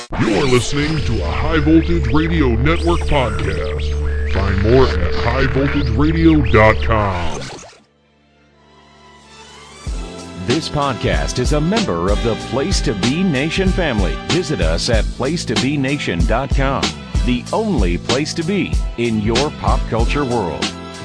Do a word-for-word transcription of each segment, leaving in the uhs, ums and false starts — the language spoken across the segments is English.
You're listening to a High Voltage Radio Network podcast. Find more at high voltage radio dot com. This podcast is a member of the Place to Be Nation family. Visit us at place to be nation dot com, the only place to be in your pop culture world.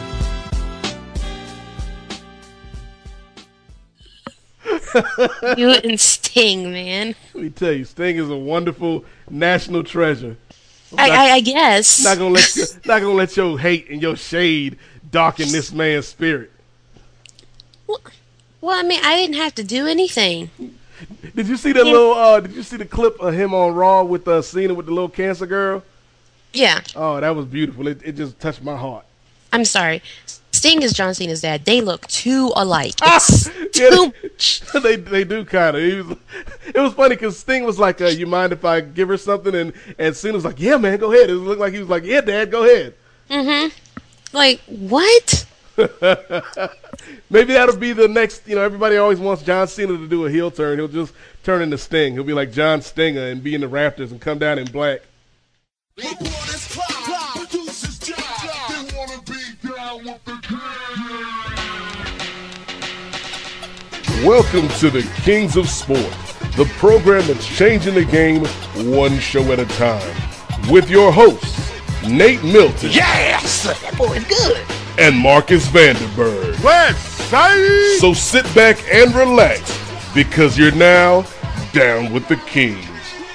You and Sting, man. Let me tell you, Sting is a wonderful national treasure. I, Not- I, I guess. Not gonna let you, not gonna let your hate and your shade darken this man's spirit. Well, well, I mean, I didn't have to do anything. Did you see that Yeah. little? Uh, did you see the clip of him on Raw with uh, Cena with the little cancer girl? Yeah, Oh, that was beautiful. It it just touched my heart. I'm sorry. Sting is John Cena's dad. They look too alike. Ah, It's yeah, too much. they they do kind of. It was funny because Sting was like, uh, "You mind if I give her something?" And and Cena was like, "Yeah, man, go ahead." It looked like he was like, "Yeah, Dad, go ahead." Mm-hmm. Like, what? Maybe that'll be the next. You know, everybody always wants John Cena to do a heel turn. He'll just turn into Sting. He'll be like John Stinger and be in the Raptors and come down in black. Welcome to the Kings of Sport, the program that's changing the game one show at a time. With your hosts, Nate Milton. Yes! That boy's good. And Marcus Vanderberg. West Side! So sit back and relax, because you're now down with the Kings.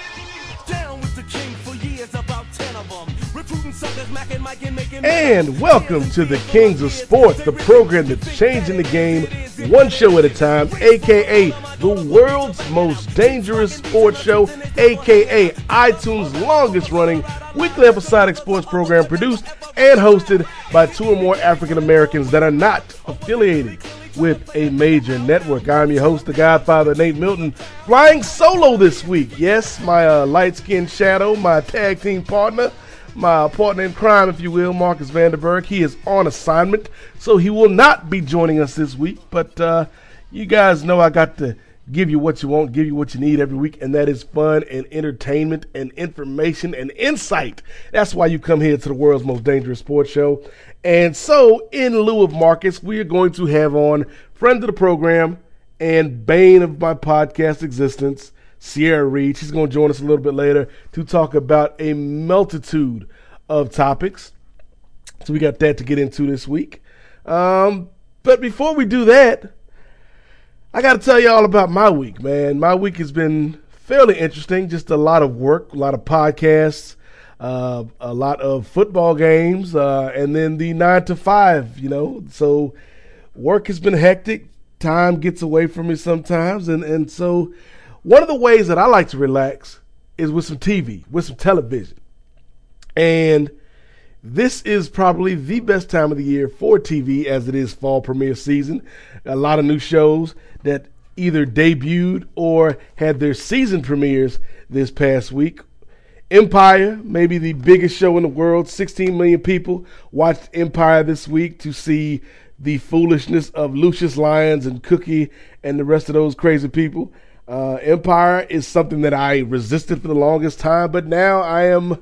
Down with the king for years, about ten of them. Recruiting suckers, macking, Mike, and making. And welcome to the Kings of Sports, the program that's changing the game one show at a time, aka the world's most dangerous sports show, aka iTunes' longest running weekly episodic sports program, produced and hosted by two or more African Americans that are not affiliated with a major network. I'm your host, the Godfather, Nate Milton, flying solo this week. Yes, my uh, light-skinned shadow, my tag team partner, my partner in crime, if you will, Marcus Vanderberg. He is on assignment, so he will not be joining us this week. But uh, you guys know I got to give you what you want, give you what you need every week, and that is fun and entertainment and information and insight. That's why you come here to the world's most dangerous sports show. And so, in lieu of Marcus, we are going to have on friend of the program and bane of my podcast existence, Sierra Reed. She's going to join us a little bit later to talk about a multitude of topics. So we got that to get into this week. Um, but before we do that, I got to tell you all about my week, man. My week has been fairly interesting. Just a lot of work, a lot of podcasts, uh, a lot of football games, uh, and then the nine to five, you know. So work has been hectic. Time gets away from me sometimes. And, and so one of the ways that I like to relax is with some T V, with some television. And this is probably the best time of the year for T V, as it is fall premiere season. A lot of new shows that either debuted or had their season premieres this past week. Empire, maybe the biggest show in the world. sixteen million people watched Empire this week to see the foolishness of Lucius Lyons and Cookie and the rest of those crazy people. Uh, Empire is something that I resisted for the longest time, but now I am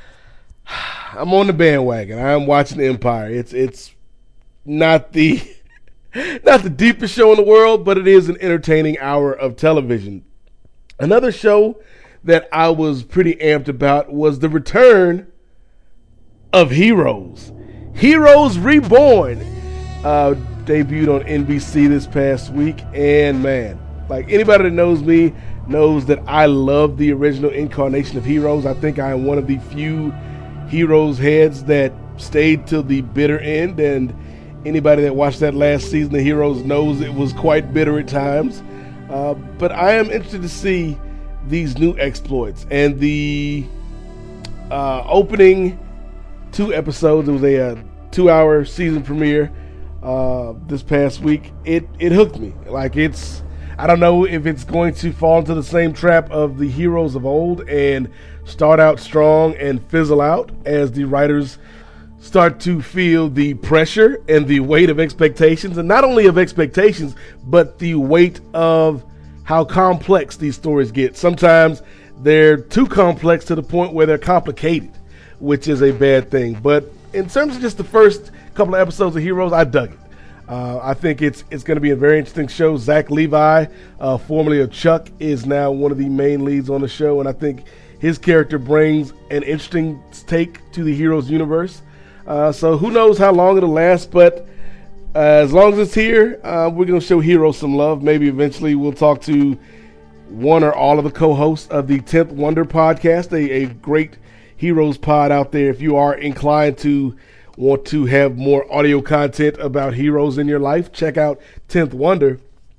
I'm on the bandwagon. I am watching Empire. It's it's not the not the deepest show in the world, but it is an entertaining hour of television. Another show that I was pretty amped about was the return of Heroes. Heroes Reborn uh, debuted on N B C this past week, and man, like anybody that knows me knows that I love the original incarnation of Heroes. I think I am one of the few Heroes heads that stayed till the bitter end, and anybody that watched that last season of Heroes knows it was quite bitter at times. Uh, but I am interested to see these new exploits, and the uh, opening two episodes, it was a, a two-hour season premiere uh, this past week. It it hooked me. Like it's, I don't know if it's going to fall into the same trap of the Heroes of old and start out strong and fizzle out as the writers start to feel the pressure and the weight of expectations, and not only of expectations, but the weight of how complex these stories get. Sometimes they're too complex to the point where they're complicated, which is a bad thing. But in terms of just the first couple of episodes of Heroes, I dug it. Uh, I think it's it's going to be a very interesting show. Zach Levi, uh, formerly of Chuck, is now one of the main leads on the show, and I think his character brings an interesting take to the Heroes universe. Uh, so who knows how long it'll last, but uh, as long as it's here, uh, we're going to show Heroes some love. Maybe eventually we'll talk to one or all of the co-hosts of the tenth Wonder podcast, a, a great Heroes pod out there. If you are inclined to want to have more audio content about heroes in your life, check out tenth Wonder.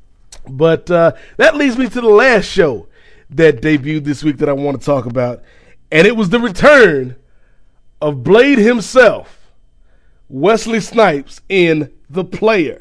But uh, that leads me to the last show that debuted this week that I want to talk about, and it was the return of Blade himself, Wesley Snipes, in The Player.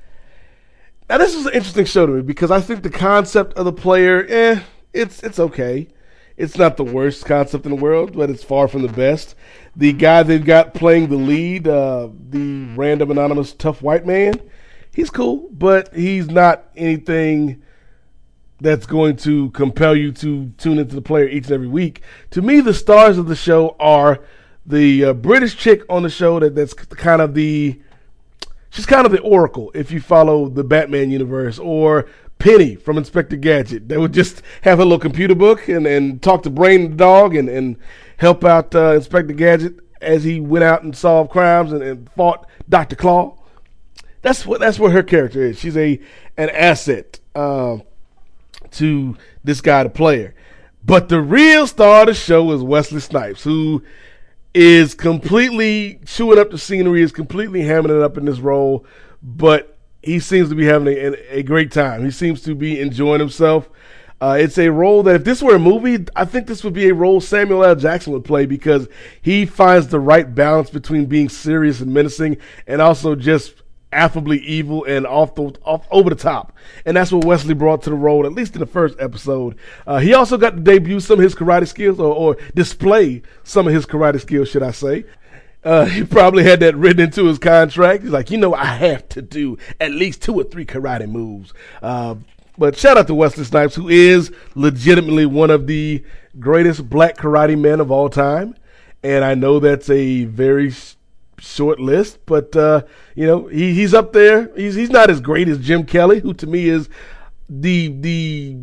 Now, this was an interesting show to me because I think the concept of The Player, eh, it's it's okay. It's not the worst concept in the world, but it's far from the best. The guy they've got playing the lead, uh, the random anonymous tough white man, he's cool, but he's not anything that's going to compel you to tune into The Player each and every week. To me, the stars of the show are the uh, British chick on the show that, that's kind of the, she's kind of the Oracle if you follow the Batman universe, or Penny from Inspector Gadget. They would just have a little computer book and, and talk to Brain the dog and, and help out uh, Inspector Gadget as he went out and solved crimes and, and fought Doctor Claw. That's what that's what her character is. She's a an asset uh, to this guy, the Player. But the real star of the show is Wesley Snipes, who is completely chewing up the scenery, is completely hamming it up in this role, but he seems to be having a, a great time. He seems to be enjoying himself. Uh, it's a role that if this were a movie, I think this would be a role Samuel L. Jackson would play, because he finds the right balance between being serious and menacing and also just affably evil and off the off over the top. And that's what Wesley brought to the role, at least in the first episode. Uh, he also got to debut some of his karate skills, or, or display some of his karate skills, should I say. Uh, he probably had that written into his contract. He's like, you know, I have to do at least two or three karate moves. Uh, but shout out to Wesley Snipes, who is legitimately one of the greatest black karate men of all time. And I know that's a very sh- short list, but, uh, you know, he, he's up there. He's he's not as great as Jim Kelly, who to me is the the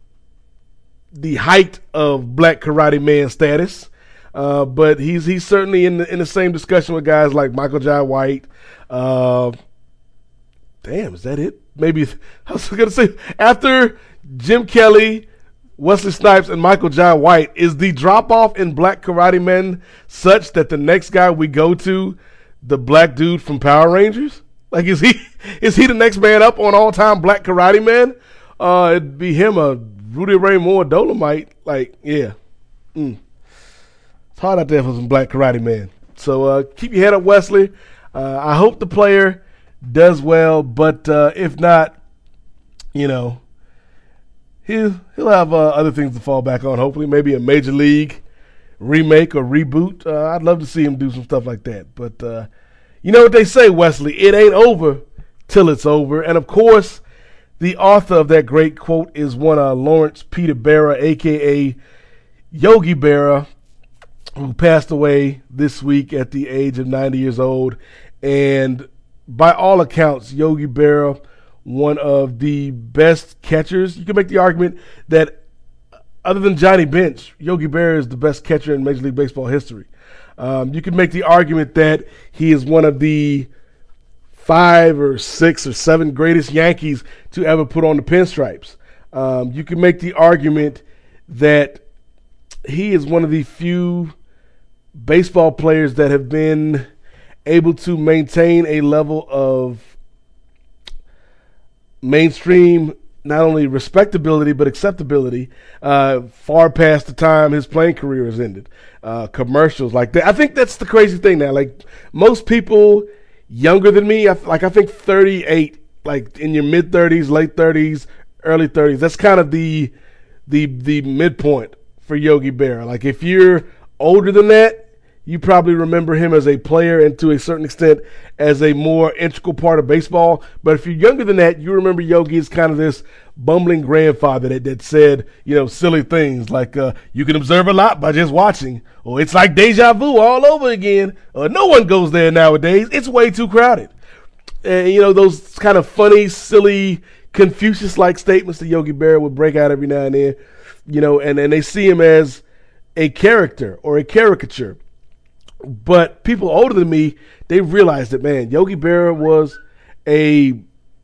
the height of black karate man status. Uh, but he's he's certainly in the, in the same discussion with guys like Michael Jai White. Uh, damn, is that it? Maybe I was going to say after Jim Kelly, Wesley Snipes, and Michael Jai White, is the drop off in black karate men such that the next guy we go to, the black dude from Power Rangers, like is he is he the next man up on all time black karate men? Uh, it'd be him, a Rudy Ray Moore, Dolomite. Like, yeah. Mm. It's hard out there for some black karate man. So uh, keep your head up, Wesley. Uh, I hope The Player does well, but uh, if not, you know, he'll he'll have uh, other things to fall back on. Hopefully, maybe a Major League remake or reboot. Uh, I'd love to see him do some stuff like that. But uh, you know what they say, Wesley? It ain't over till it's over. And of course, the author of that great quote is one uh, Lawrence Peter Berra, aka Yogi Berra, who passed away this week at the age of ninety years old. And by all accounts, Yogi Berra, one of the best catchers. You can make the argument that other than Johnny Bench, Yogi Berra is the best catcher in Major League Baseball history. Um, you can make the argument that he is one of the five or six or seven greatest Yankees to ever put on the pinstripes. Um, you can make the argument that he is one of the few baseball players that have been able to maintain a level of mainstream, not only respectability, but acceptability, uh, far past the time his playing career has ended. Uh, commercials like that. I think that's the crazy thing now. Like, most people younger than me, I, like I think thirty-eight, like in your mid-thirties, late thirties, early thirties, that's kind of the the the midpoint for Yogi Berra. Like, if you're older than that, you probably remember him as a player and to a certain extent as a more integral part of baseball. But if you're younger than that, you remember Yogi as kind of this bumbling grandfather that, that said, you know, silly things like uh, you can observe a lot by just watching, or it's like deja vu all over again, or no one goes there nowadays. It's way too crowded. And, you know, those kind of funny, silly, Confucius-like statements that Yogi Berra would break out every now and then, you know, and, and they see him as a character or a caricature. But people older than me, they realized that, man, Yogi Berra was a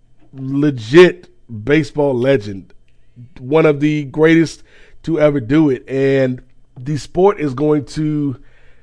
legit baseball legend, one of the greatest to ever do it, and the sport is going to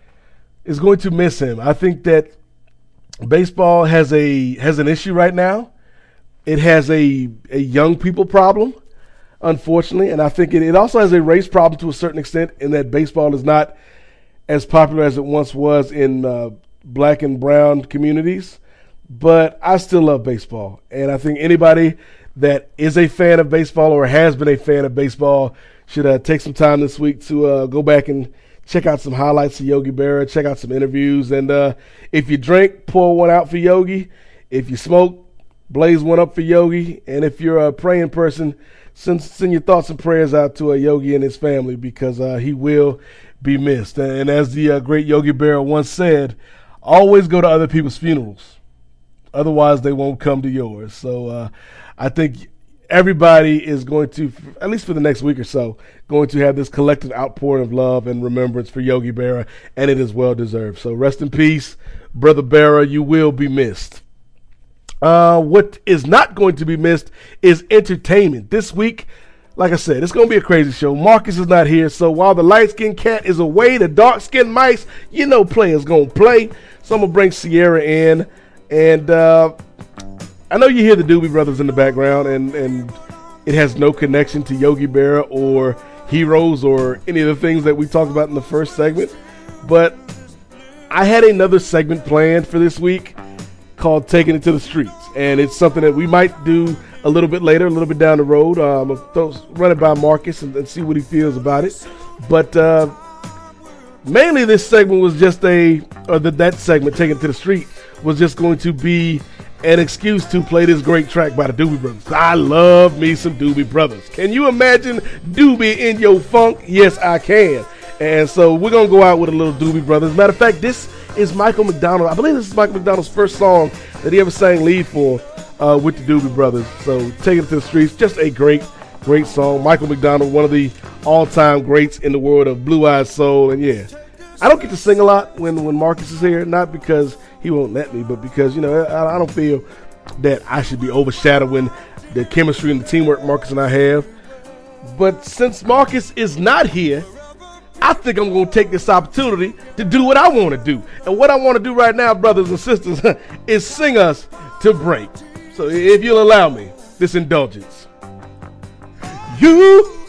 is going to miss him. I think that baseball has a has an issue right now. It has a a young people problem, unfortunately, and I think it, it also has a race problem to a certain extent in that baseball is not as popular as it once was in uh, black and brown communities. But I still love baseball, and I think anybody that is a fan of baseball or has been a fan of baseball should uh, take some time this week to uh, go back and check out some highlights of Yogi Berra, check out some interviews, and uh, if you drink, pour one out for Yogi. If you smoke, blaze one up for Yogi. And if you're a praying person, send, send your thoughts and prayers out to a Yogi and his family, because uh, he will be missed. And as the uh, great Yogi Berra once said, always go to other people's funerals. Otherwise, they won't come to yours. So uh, I think everybody is going to, at least for the next week or so, going to have this collective outpouring of love and remembrance for Yogi Berra, and it is well deserved. So rest in peace, Brother Berra. You will be missed. Uh, what is not going to be missed is entertainment. This week, like I said, it's going to be a crazy show. Marcus is not here, so while the light-skinned cat is away, the dark-skinned mice, you know players going to play. So I'm going to bring Sierra in, and uh, I know you hear the Doobie Brothers in the background, and, and it has no connection to Yogi Berra or Heroes or any of the things that we talked about in the first segment, but I had another segment planned for this week called Taking It to the Streets, and it's something that we might do a little bit later, a little bit down the road. Um, I'll run it by Marcus and, and see what he feels about it. But uh, mainly this segment was just a, or the, that segment, Taking It to the Street, was just going to be an excuse to play this great track by the Doobie Brothers. I love me some Doobie Brothers. Can you imagine Doobie in your funk? Yes, I can. And so we're going to go out with a little Doobie Brothers. Matter of fact, this is Michael McDonald. I believe this is Michael McDonald's first song that he ever sang lead for uh, with the Doobie Brothers. So Taking It to the Streets, just a great, great song. Michael McDonald, one of the all-time greats in the world of blue-eyed soul. And yeah, I don't get to sing a lot when, when Marcus is here, not because he won't let me, but because, you know, I, I don't feel that I should be overshadowing the chemistry and the teamwork Marcus and I have. But since Marcus is not here, I think I'm going to take this opportunity to do what I want to do. And what I want to do right now, brothers and sisters, is sing us to break. So if you'll allow me this indulgence. You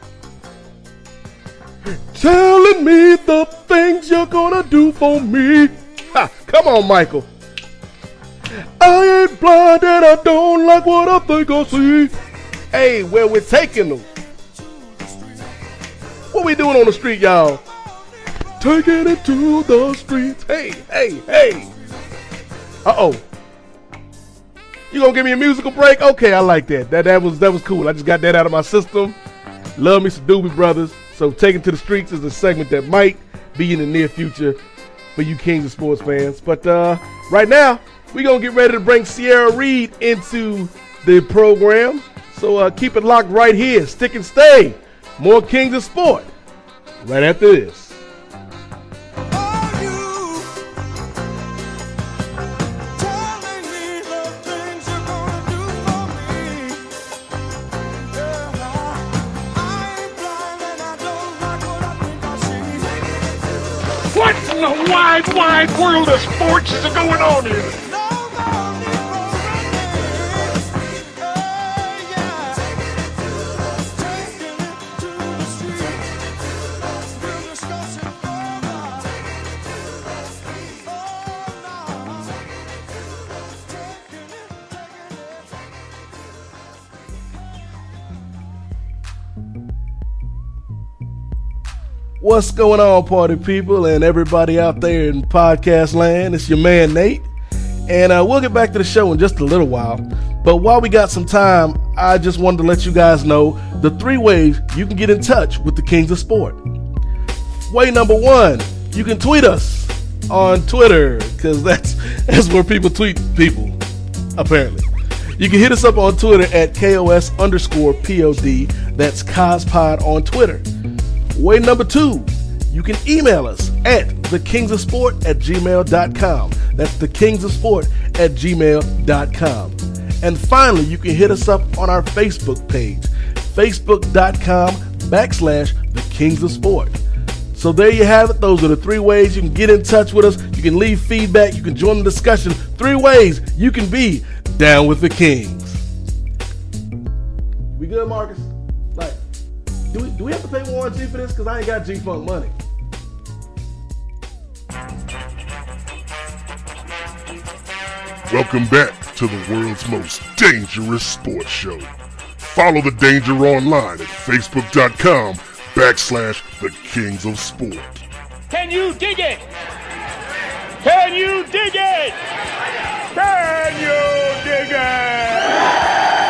telling me the things you're going to do for me. Ha, come on, Michael. I ain't blind and I don't like what I think I see. Hey, where we're taking them. What we doing on the street, y'all? Taking it to the streets. Hey, hey, hey. Uh-oh. You gonna give me a musical break? Okay, I like that. That that was that was cool. I just got that out of my system. Love me some Doobie Brothers. So Taking to the Streets is a segment that might be in the near future for you Kings of Sports fans. But uh, right now, we're gonna get ready to bring Sierra Reed into the program. So uh, keep it locked right here. Stick and stay. More Kings of Sport right after this. What in the wide, wide world of sports is going on here? What's going on, party people and everybody out there in podcast land? It's your man Nate, and uh, we'll get back to the show in just a little while. But while we got some time, I just wanted to let you guys know the three ways you can get in touch with the Kings of Sport. Way number one, you can tweet us on Twitter, because that's, that's where people tweet people, apparently. You can hit us up on Twitter at K O S underscore P O D. That's Cospod on Twitter. Way number two, you can email us at thekingsofsport at gmail dot com. That's thekingsofsport at gmail dot com. And finally, you can hit us up on our Facebook page, facebook.com backslash the Kings of Sport. So there you have it. Those are the three ways you can get in touch with us. You can leave feedback. You can join the discussion. Three ways you can be down with the Kings. We good, Marcus? Like, do we, do we have to pay Warren G for this? Because I ain't got G-Funk money. Welcome back to the world's most dangerous sports show. Follow the danger online at facebook.com backslash the Kings of Sport. Can you dig it? Can you dig it? Can you dig it?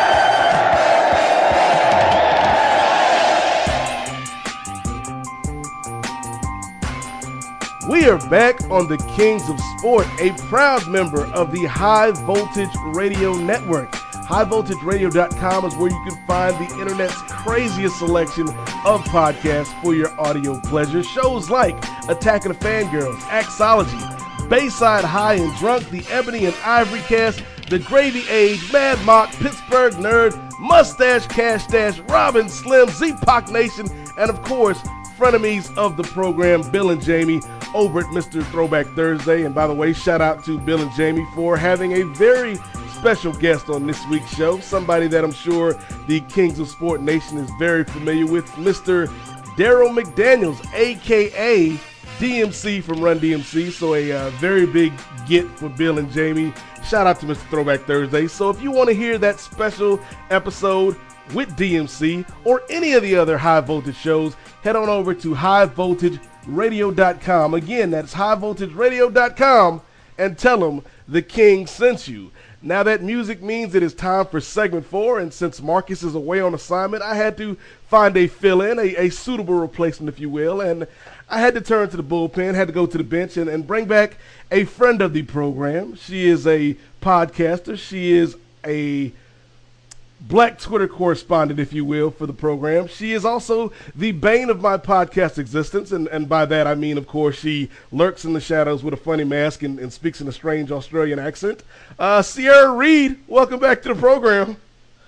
We are back on the Kings of Sport, a proud member of the High Voltage Radio Network. high voltage radio dot com is where you can find the internet's craziest selection of podcasts for your audio pleasure. Shows like Attack of the Fangirls, Axology, Bayside High and Drunk, The Ebony and Ivory Cast, The Gravy Age, Mad Mock, Pittsburgh Nerd, Mustache Cash Dash, Robin Slim, Z-Pac Nation, and of course, frenemies of the program, Bill and Jamie, over at Mister Throwback Thursday. And by the way, shout out to Bill and Jamie for having a very special guest on this week's show, somebody that I'm sure the Kings of Sport Nation is very familiar with, Mister Daryl McDaniels, a k a. D M C from Run D M C, so a uh, very big get for Bill and Jamie. Shout out to Mister Throwback Thursday. So if you want to hear that special episode with D M C or any of the other High Voltage shows, head on over to high voltage radio dot com. Again, that's high voltage radio dot com, and tell them the King sent you. Now that music means it is time for segment four, and since Marcus is away on assignment, I had to find a fill-in, a, a suitable replacement, if you will, and I had to turn to the bullpen, had to go to the bench, and, and bring back a friend of the program. She is a podcaster. She is a black Twitter correspondent, if you will, for the program. She is also the bane of my podcast existence, and, and by that I mean, of course, she lurks in the shadows with a funny mask and, and speaks in a strange Australian accent. Uh, Sierra Reed, welcome back to the program.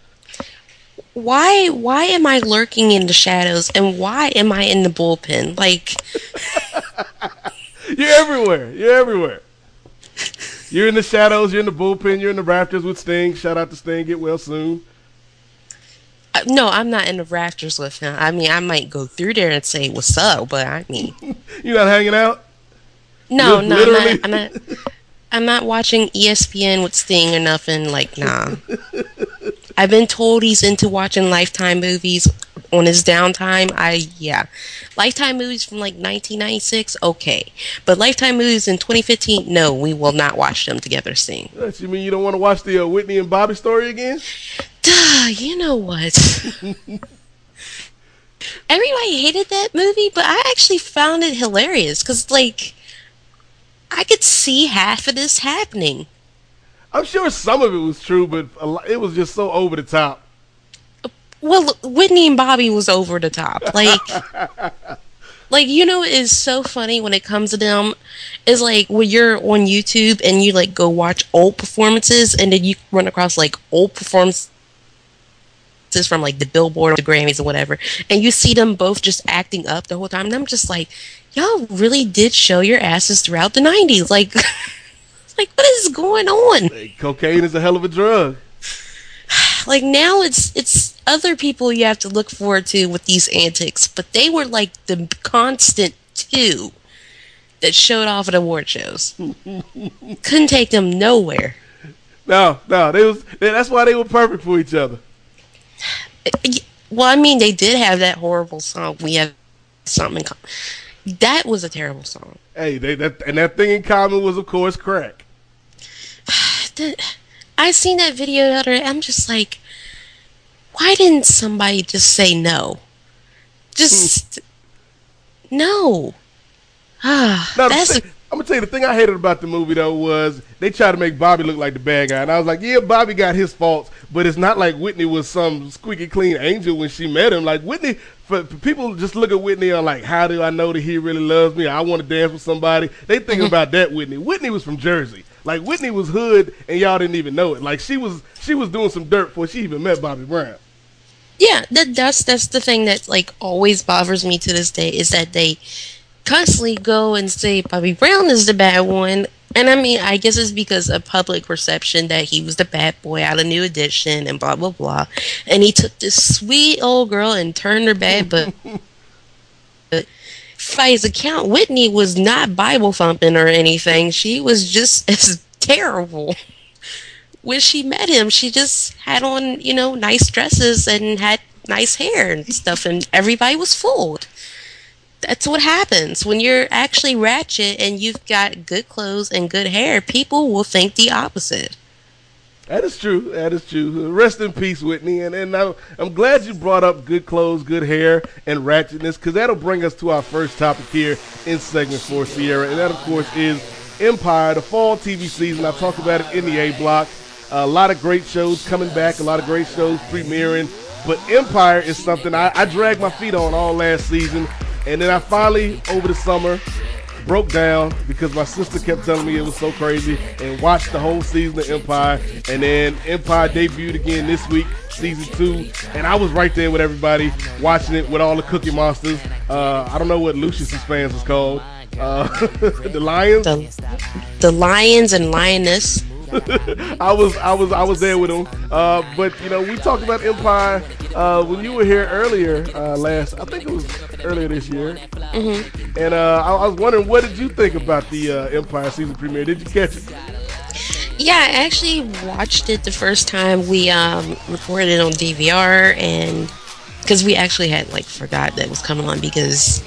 Why why am I lurking in the shadows, and why am I in the bullpen? Like, you're everywhere. You're everywhere. You're in the shadows, you're in the bullpen, you're in the Raptors with Sting. Shout out to Sting, get well soon. Uh, no, I'm not in the Raptors with him. I mean, I might go through there and say what's up, but I mean, you're not hanging out? No, L- no, literally? I'm not, I'm not. I'm not watching E S P N with Sting or nothing. Like, nah. I've been told he's into watching Lifetime movies on his downtime. I yeah, Lifetime movies from like nineteen ninety-six. Okay, but Lifetime movies in twenty fifteen. No, we will not watch them together. Sting. What, you mean you don't want to watch the uh, Whitney and Bobby story again? Duh, you know what? Everybody hated that movie, but I actually found it hilarious because, like, I could see half of this happening. I'm sure some of it was true, but a lot, it was just so over the top. Well, Whitney and Bobby was over the top. Like, like you know, it's so funny when it comes to them. Is like when you're on YouTube and you like go watch old performances, and then you run across like old performances from like the Billboard or the Grammys or whatever, and you see them both just acting up the whole time. And I'm just like, y'all really did show your asses throughout the nineties. Like, like what is going on? Hey, cocaine is a hell of a drug. Like now it's it's other people you have to look forward to with these antics, but they were like the constant two that showed off at award shows. Couldn't take them nowhere. No, no, they was that's why they were perfect for each other. Well, I mean, they did have that horrible song. We have something in common. That was a terrible song. Hey, they, that and that thing in common was, of course, crack. The, I seen that video the other day. I'm just like, why didn't somebody just say no? Just no. Ah, Now, that's the thing, I'm gonna tell you the thing I hated about the movie though was they tried to make Bobby look like the bad guy, and I was like, yeah, Bobby got his faults, but it's not like Whitney was some squeaky clean angel when she met him. Like Whitney, for, for people just look at Whitney and like, how do I know that he really loves me? I want to dance with somebody. They think about that Whitney. Whitney was from Jersey. Like Whitney was hood, and y'all didn't even know it. Like she was she was doing some dirt before she even met Bobby Brown. yeah. That, that's that's the thing that like always bothers me to this day is that they constantly go and say Bobby Brown is the bad one. And I mean, I guess it's because of public perception that he was the bad boy out of New Edition and blah, blah, blah. And he took this sweet old girl and turned her bad, but, but by his account, Whitney was not Bible thumping or anything. She was just as terrible. When she met him, she just had on, you know, nice dresses and had nice hair and stuff, and everybody was fooled. That's what happens when you're actually ratchet and you've got good clothes and good hair. People will think the opposite. That is true. That is true. Rest in peace, Whitney. And and I, I'm glad you brought up good clothes, good hair, and ratchetness, because that'll bring us to our first topic here in segment four, Sierra. And that, of course, is Empire, the fall T V season. I talked about it in the A block. A lot of great shows coming back, a lot of great shows premiering. But Empire is something I, I dragged my feet on all last season. And then I finally, over the summer, broke down because my sister kept telling me it was so crazy and watched the whole season of Empire. And then Empire debuted again this week, season two. And I was right there with everybody watching it with all the Cookie Monsters. Uh, I don't know what Lucius's fans is called. Uh, the Lions? The, the Lions and Lioness. I was I was I was there with him, uh, but you know we talked about Empire uh, when you were here earlier uh, last. I think it was earlier this year, Mm-hmm. and uh, I, I was wondering what did you think about the uh, Empire season premiere? Did you catch it? Yeah, I actually watched it the first time we um, recorded it on D V R, and because we actually had like forgot that it was coming on because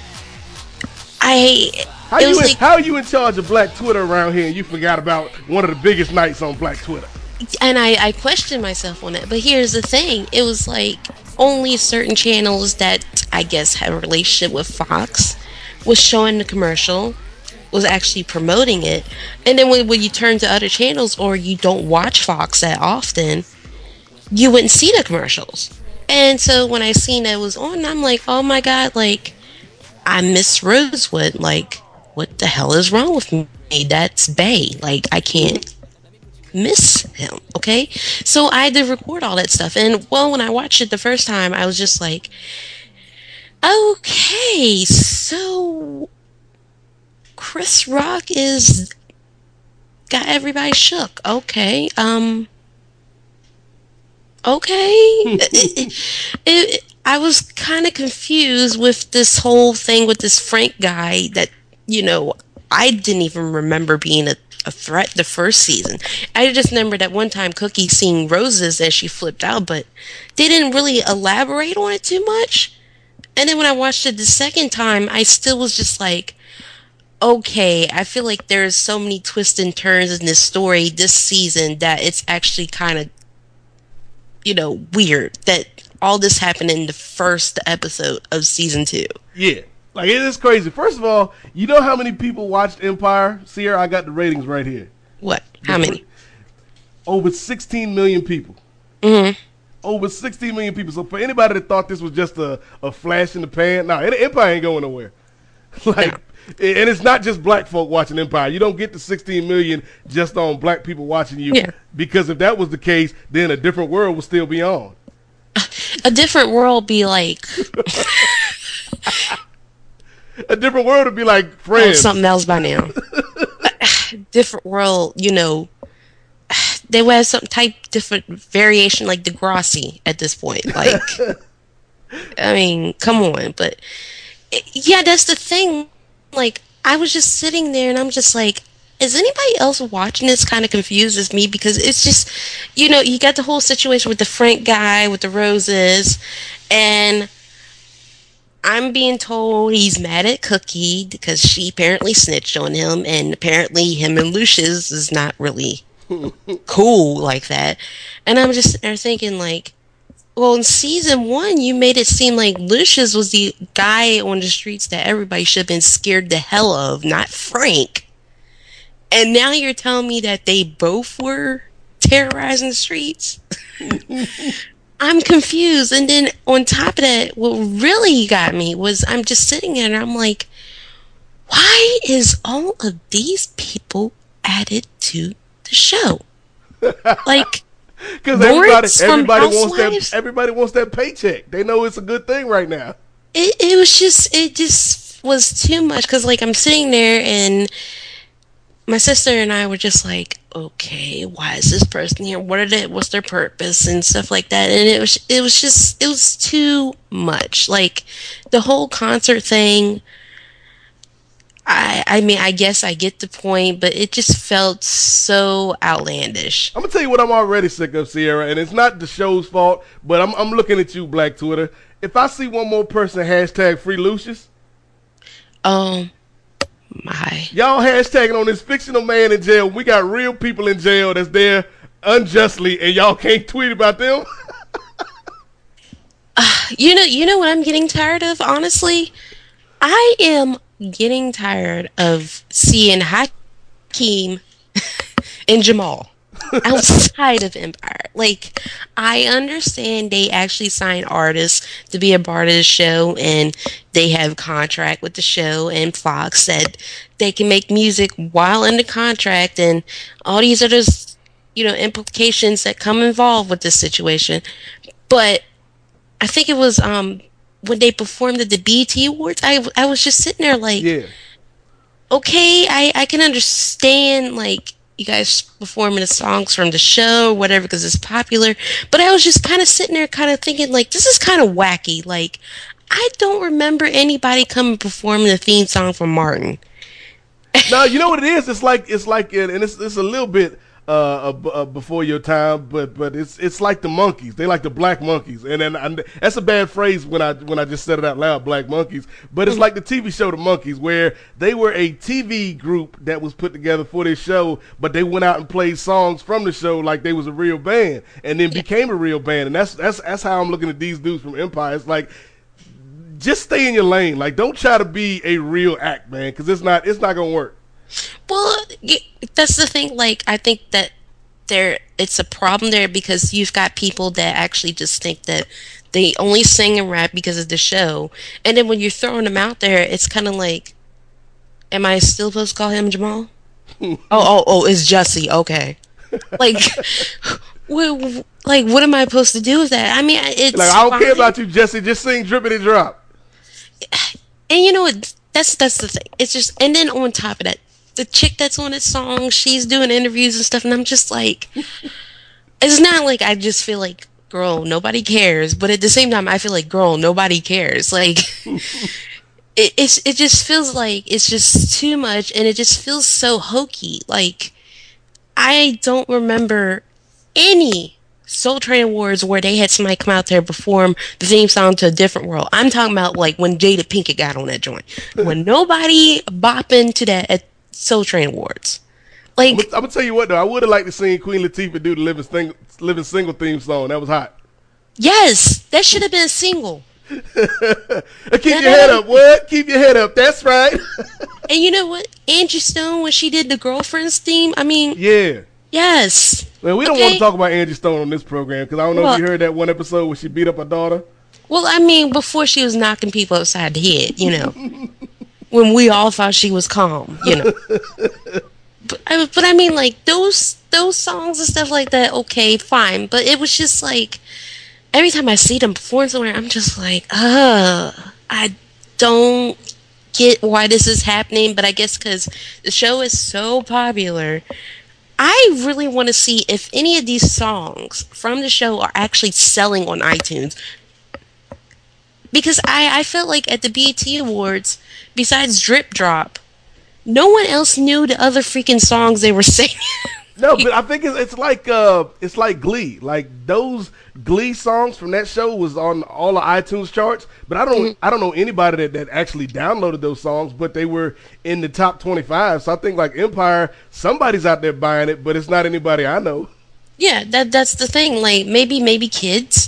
I. How it you was in, like, how are you in charge of Black Twitter around here and you forgot about one of the biggest nights on Black Twitter? and I, I questioned myself on it. But here's the thing: it was like only certain channels that I guess have a relationship with Fox was showing the commercial, was actually promoting it, and then when, when you turn to other channels or you don't watch Fox that often, you wouldn't see the commercials. And so when I seen that it was on, I'm like, oh my god, like I miss Rosewood, like. What the hell is wrong with me? That's Bay. Like, I can't miss him, okay? So I had to record all that stuff. And, well, when I watched it the first time, I was just like, okay, so Chris Rock is got everybody shook. Okay, um, okay. it, it, it, I was kind of confused with this whole thing with this Frank guy that, you know, I didn't even remember being a, a threat the first season. I just remember that one time Cookie seeing roses as she flipped out, but they didn't really elaborate on it too much. And then when I watched it the second time, I still was just like, okay, I feel like there's so many twists and turns in this story this season that it's actually kind of, you know, weird that all this happened in the first episode of season two. Yeah. Like, it is crazy. First of all, you know how many people watched Empire? Sierra, I got the ratings right here. What? How many? Over sixteen million people. Mm-hmm. Over sixteen million people. So for anybody that thought this was just a, a flash in the pan, no, nah, Empire ain't going nowhere. Like, No. And it's not just black folk watching Empire. You don't get the sixteen million just on black people watching you. Yeah. Because if that was the case, then A Different World would still be on. A Different World be like... A Different World would be like Oh, Friends. something else by now. Different World, you know, they would have some type different variation like Degrassi at this point. Like, I mean, come on. But yeah, that's the thing. Like, I was just sitting there and I'm just like, is anybody else watching this kind of confused as me? Because it's just, you know, you got the whole situation with the Frank guy with the roses, and I'm being told he's mad at Cookie because she apparently snitched on him, and apparently him and Lucius is not really cool like that. And I'm just there thinking, like, well, in season one, you made it seem like Lucius was the guy on the streets that everybody should have been scared the hell of, not Frank. And now you're telling me that they both were terrorizing the streets? I'm confused. And then on top of that, what really got me was I'm just sitting there and I'm like, why is all of these people added to the show? Like, because everybody, everybody wants Housewives? that. Everybody wants that paycheck. They know it's a good thing right now. It it was just it just was too much. Because like I'm sitting there and my sister and I were just like, okay, why is this person here? What are they? What's their purpose and stuff like that? And it was it was just it was too much. Like the whole concert thing. I I mean I guess I get the point, but it just felt so outlandish. I'm gonna tell you what I'm already sick of, Sierra, and it's not the show's fault. But I'm I'm looking at you, Black Twitter. If I see one more person hashtag free Lucius, Um. My. y'all hashtagging on this fictional man in jail. We got real people in jail that's there unjustly, and y'all can't tweet about them. uh, you know, you know what I'm getting tired of. Honestly, I am getting tired of seeing Hakeem and Jamal outside of Empire. Like, I understand they actually sign artists to be a part of the show, and they have contract with the show, and Fox said they can make music while in the contract, and all these other, you know, implications that come involved with this situation. But I think it was um when they performed at the B E T Awards, I, I was just sitting there like, Yeah. okay, I, I can understand, like, you guys performing the songs from the show or whatever because it's popular, but I was just kind of sitting there kind of thinking, like, this is kind of wacky. Like, I don't remember anybody coming performing the theme song from Martin. No, you know what it is? It's like it's like and it's it's a little bit uh, uh, uh before your time, but but it's it's like the monkeys. They like the black monkeys, and then and that's a bad phrase when I when I just said it out loud, black monkeys. But it's like the T V show The Monkees, where they were a T V group that was put together for this show, but they went out and played songs from the show like they was a real band, and then became a real band. And that's that's that's how I'm looking at these dudes from Empire. It's like, just stay in your lane. Like, don't try to be a real act, man, because it's not it's not gonna work. Well, that's the thing. Like, I think that there it's a problem there because you've got people that actually just think that they only sing and rap because of the show, and then when you're throwing them out there, it's kind of like, am I still supposed to call him Jamal? oh, oh, oh, it's Jussie. Okay, like, what, like, what am I supposed to do with that? I mean, it's Like, I don't fine. care about you, Jesse. Just sing Drippity Drop. And you know what? That's that's the thing. It's just, and then on top of that, the chick that's on this song, she's doing interviews and stuff, and I'm just like, it's not like I just feel like, girl, nobody cares, but at the same time, I feel like, girl, nobody cares. Like, it it's it just feels like it's just too much, and it just feels so hokey. Like, I don't remember any Soul Train Awards where they had somebody come out there and perform the theme song to A Different World. I'm talking about like when Jada Pinkett got on that joint. When nobody bopping to that at Soul Train Awards. Like, I'm gonna tell you what though, I would have liked to see Queen Latifah do the Living Single, Living Single theme song. That was hot. yes, that should have been a single. Keep your head up, what? Keep your head up. That's right. And you know what? Angie Stone, when she did the Girlfriends theme, I mean, Yeah. yes. Well, we don't Okay. want to talk about Angie Stone on this program because I don't know Well- if you heard that one episode where she beat up her daughter. Well, I mean, before she was knocking people upside the head, you know, when we all thought she was calm, you know. But I, but I mean, like, those those songs and stuff like that, okay, fine. But it was just like, every time I see them perform somewhere, I'm just like, ugh, I don't get why this is happening. But I guess because the show is so popular, I really want to see if any of these songs from the show are actually selling on iTunes. Because I, I felt like at the B E T Awards, besides Drip Drop, no one else knew the other freaking songs they were singing. No, but I think it's, it's like uh, it's like Glee. Like those Glee songs from that show was on all the iTunes charts. But I don't mm-hmm. I don't know anybody that, that actually downloaded those songs, but they were in the top twenty-five. So I think like Empire, somebody's out there buying it, but it's not anybody I know. Yeah, that that's the thing. Like maybe maybe kids.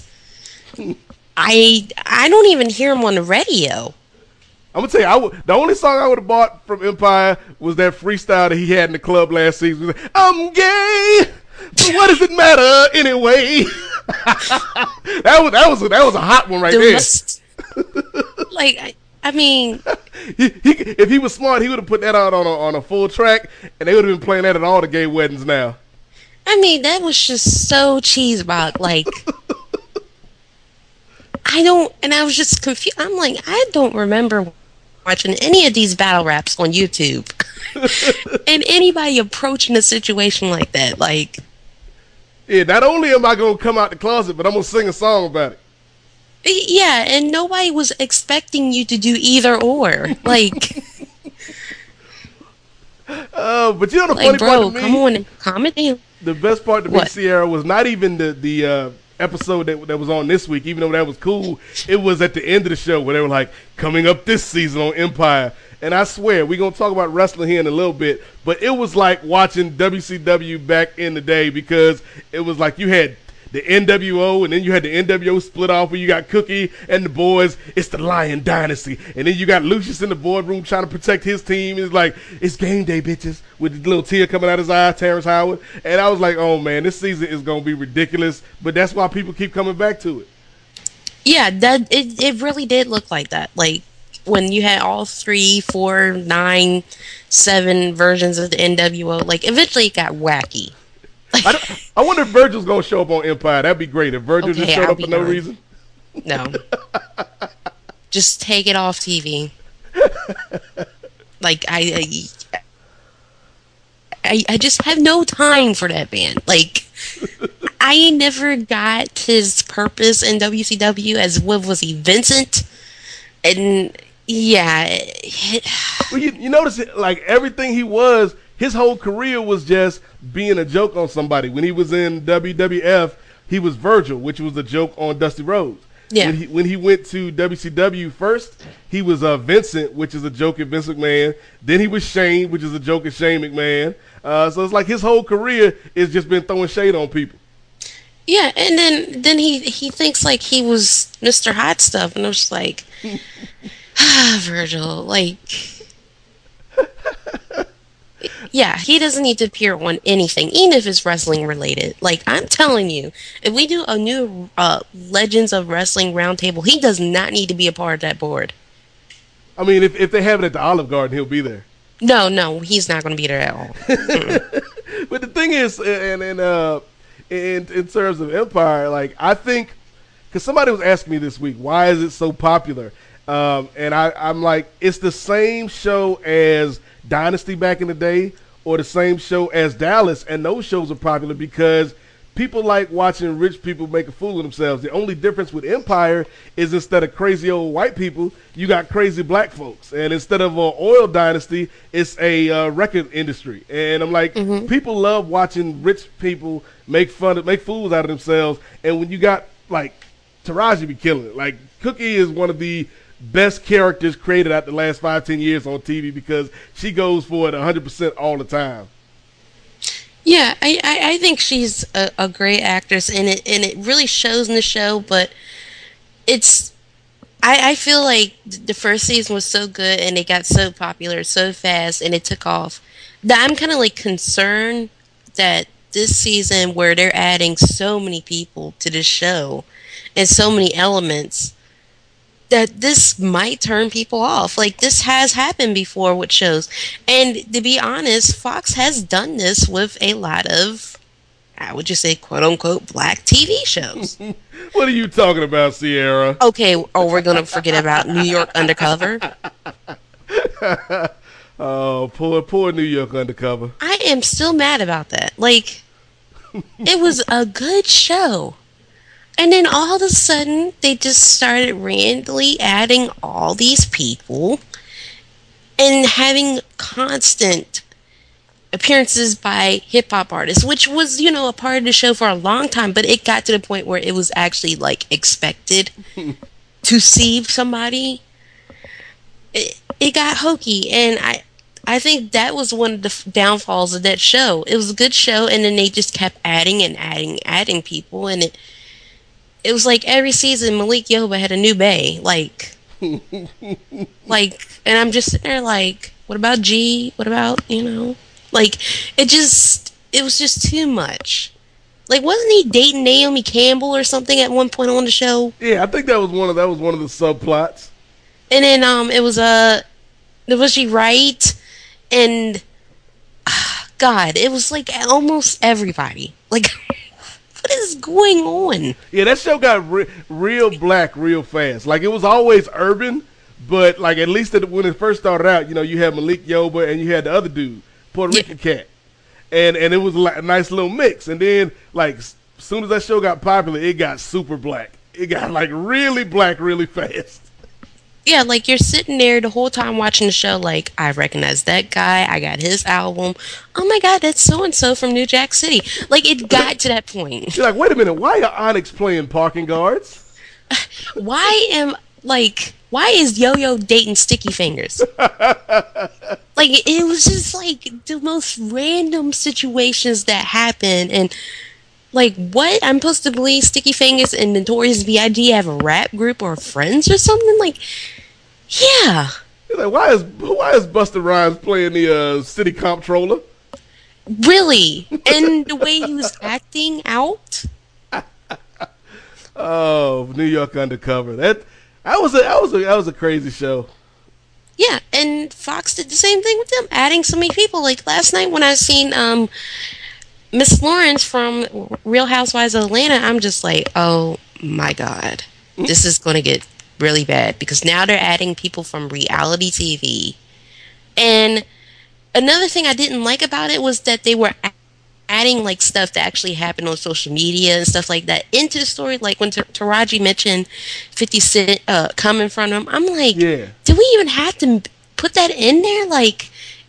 I I don't even hear them on the radio. I'm gonna tell you, I w- the only song I would have bought from Empire was that freestyle that he had in the club last season. I'm gay, but what does it matter anyway? that was that was a, that was a hot one right the there. Must, like I, I mean, he, he, if he was smart, he would have put that out on a, on a full track, and they would have been playing that at all the gay weddings now. I mean, that was just so cheeseball. Like, I don't, and I was just confused. I'm like, I don't remember watching any of these battle raps on YouTube. And anybody approaching a situation like that, like... Yeah, not only am I going to come out the closet, but I'm going to sing a song about it. Yeah, and nobody was expecting you to do either or. Like... uh, but you know the like, funny bro, part to me? come on, calm it down. The best part to me, Sierra, was not even the... the uh, episode that that was on this week, even though that was cool. It was at the end of the show where they were like, coming up this season on Empire. And I swear, we're going to talk about wrestling here in a little bit, but it was like watching W C W back in the day, because it was like you had the N W O, and then you had the N W O split off where you got Cookie and the boys. It's the Lion Dynasty. And then you got Lucius in the boardroom trying to protect his team. It's like, it's game day, bitches, with the little tear coming out his eye, Terrence Howard. And I was like, oh, man, this season is going to be ridiculous. But that's why people keep coming back to it. Yeah, that it, it really did look like that. Like, when you had all three, four, nine, seven versions of the N W O, like, eventually it got wacky. I, don't, I wonder if Virgil's going to show up on Empire. That'd be great if Virgil okay, just showed I'll up for no reason. No. Just take it off T V. Like, I, I, I just have no time for that man. Like, I never got his purpose in W C W as, what was he, Vincent? And, yeah. Well, you, you notice, it, like, everything he was, his whole career was just being a joke on somebody. When he was in W W F, he was Virgil, which was a joke on Dusty Rhodes. Yeah. When he, when he went to W C W first, he was uh, Vincent, which is a joke at Vince McMahon. Then he was Shane, which is a joke at Shane McMahon. Uh, so it's like his whole career has just been throwing shade on people. Yeah, and then then he, he thinks like he was Mister Hot Stuff, and I was like, ah, Virgil, like... Yeah, he doesn't need to appear on anything, even if it's wrestling related. Like, I'm telling you, if we do a new uh, Legends of Wrestling roundtable, he does not need to be a part of that board. I mean, if if they have it at the Olive Garden, he'll be there. No, no, he's not going to be there at all. But the thing is, and and uh, in in terms of Empire, like I think, because somebody was asking me this week, why is it so popular? Um, and I, I'm like, it's the same show as Dynasty back in the day, or the same show as Dallas, and those shows are popular because people like watching rich people make a fool of themselves. The only difference with Empire is instead of crazy old white people, you got crazy black folks, and instead of an oil dynasty, it's a uh, record industry. And I'm like, mm-hmm. people love watching rich people make fun of, make fools out of themselves. And when you got like Taraji be killing it, like Cookie is one of the best characters created out the last five, ten years on T V because she goes for it one hundred percent all the time. Yeah, I, I, I think she's a, a great actress, and it and it really shows in the show, but it's... I, I feel like the first season was so good, and it got so popular so fast, and it took off, that I'm kind of like concerned that this season, where they're adding so many people to this show, and so many elements, that this might turn people off. Like, this has happened before with shows. And to be honest, Fox has done this with a lot of, I would just say, quote-unquote, black T V shows. What are you talking about, Sierra? Okay, oh, we're going to forget about New York Undercover. Oh, poor, poor New York Undercover. I am still mad about that. Like, it was a good show. And then all of a sudden, they just started randomly adding all these people and having constant appearances by hip hop artists, which was, you know, a part of the show for a long time, but it got to the point where it was actually like expected to see somebody. It, it got hokey, and I I think that was one of the f- downfalls of that show. It was a good show, and then they just kept adding and adding, adding people, and it it was like every season Malik Yoba had a new bae, like, like, and I'm just sitting there like, what about G? What about, you know, like, it just, it was just too much. Like, wasn't he dating Naomi Campbell or something at one point on the show? Yeah, I think that was one of that was one of the subplots. And then um, it was a, uh, was she right? And uh, God, it was like almost everybody. Like, what is going on? Yeah, that show got re- real black real fast. Like, it was always urban, but like at least at, when it first started out, you know, you had Malik Yoba and you had the other dude, Puerto Rican yeah. cat, and and it was like a nice little mix. And then like as soon as that show got popular, it got super black. It got like really black really fast. Yeah, like you're sitting there the whole time watching the show like, I recognize that guy, I got his album. Oh my God, that's so-and-so from New Jack City. Like, it got to that point. You're like, wait a minute, why are Onyx playing parking guards? Why am, like, why is Yo-Yo dating Sticky Fingers? Like, it was just like the most random situations that happened, and like, what? I'm supposed to believe Sticky Fingers and Notorious B I G have a rap group or friends or something? Like, yeah. You're like, why is why is Busta Rhymes playing the uh, city comptroller? Really? And the way he was acting out? Oh, New York Undercover. That that was a that was a that was a crazy show. Yeah, and Fox did the same thing with them, adding so many people. Like last night when I seen um Miss Lawrence from Real Housewives of Atlanta, I'm just like, oh my God, this is going to get really bad because now they're adding people from reality T V. And another thing I didn't like about it was that they were adding like stuff that actually happened on social media and stuff like that into the story. Like when Taraji mentioned fifty Cent uh, coming from him, I'm like, yeah. Did we even have to put that in there? Like,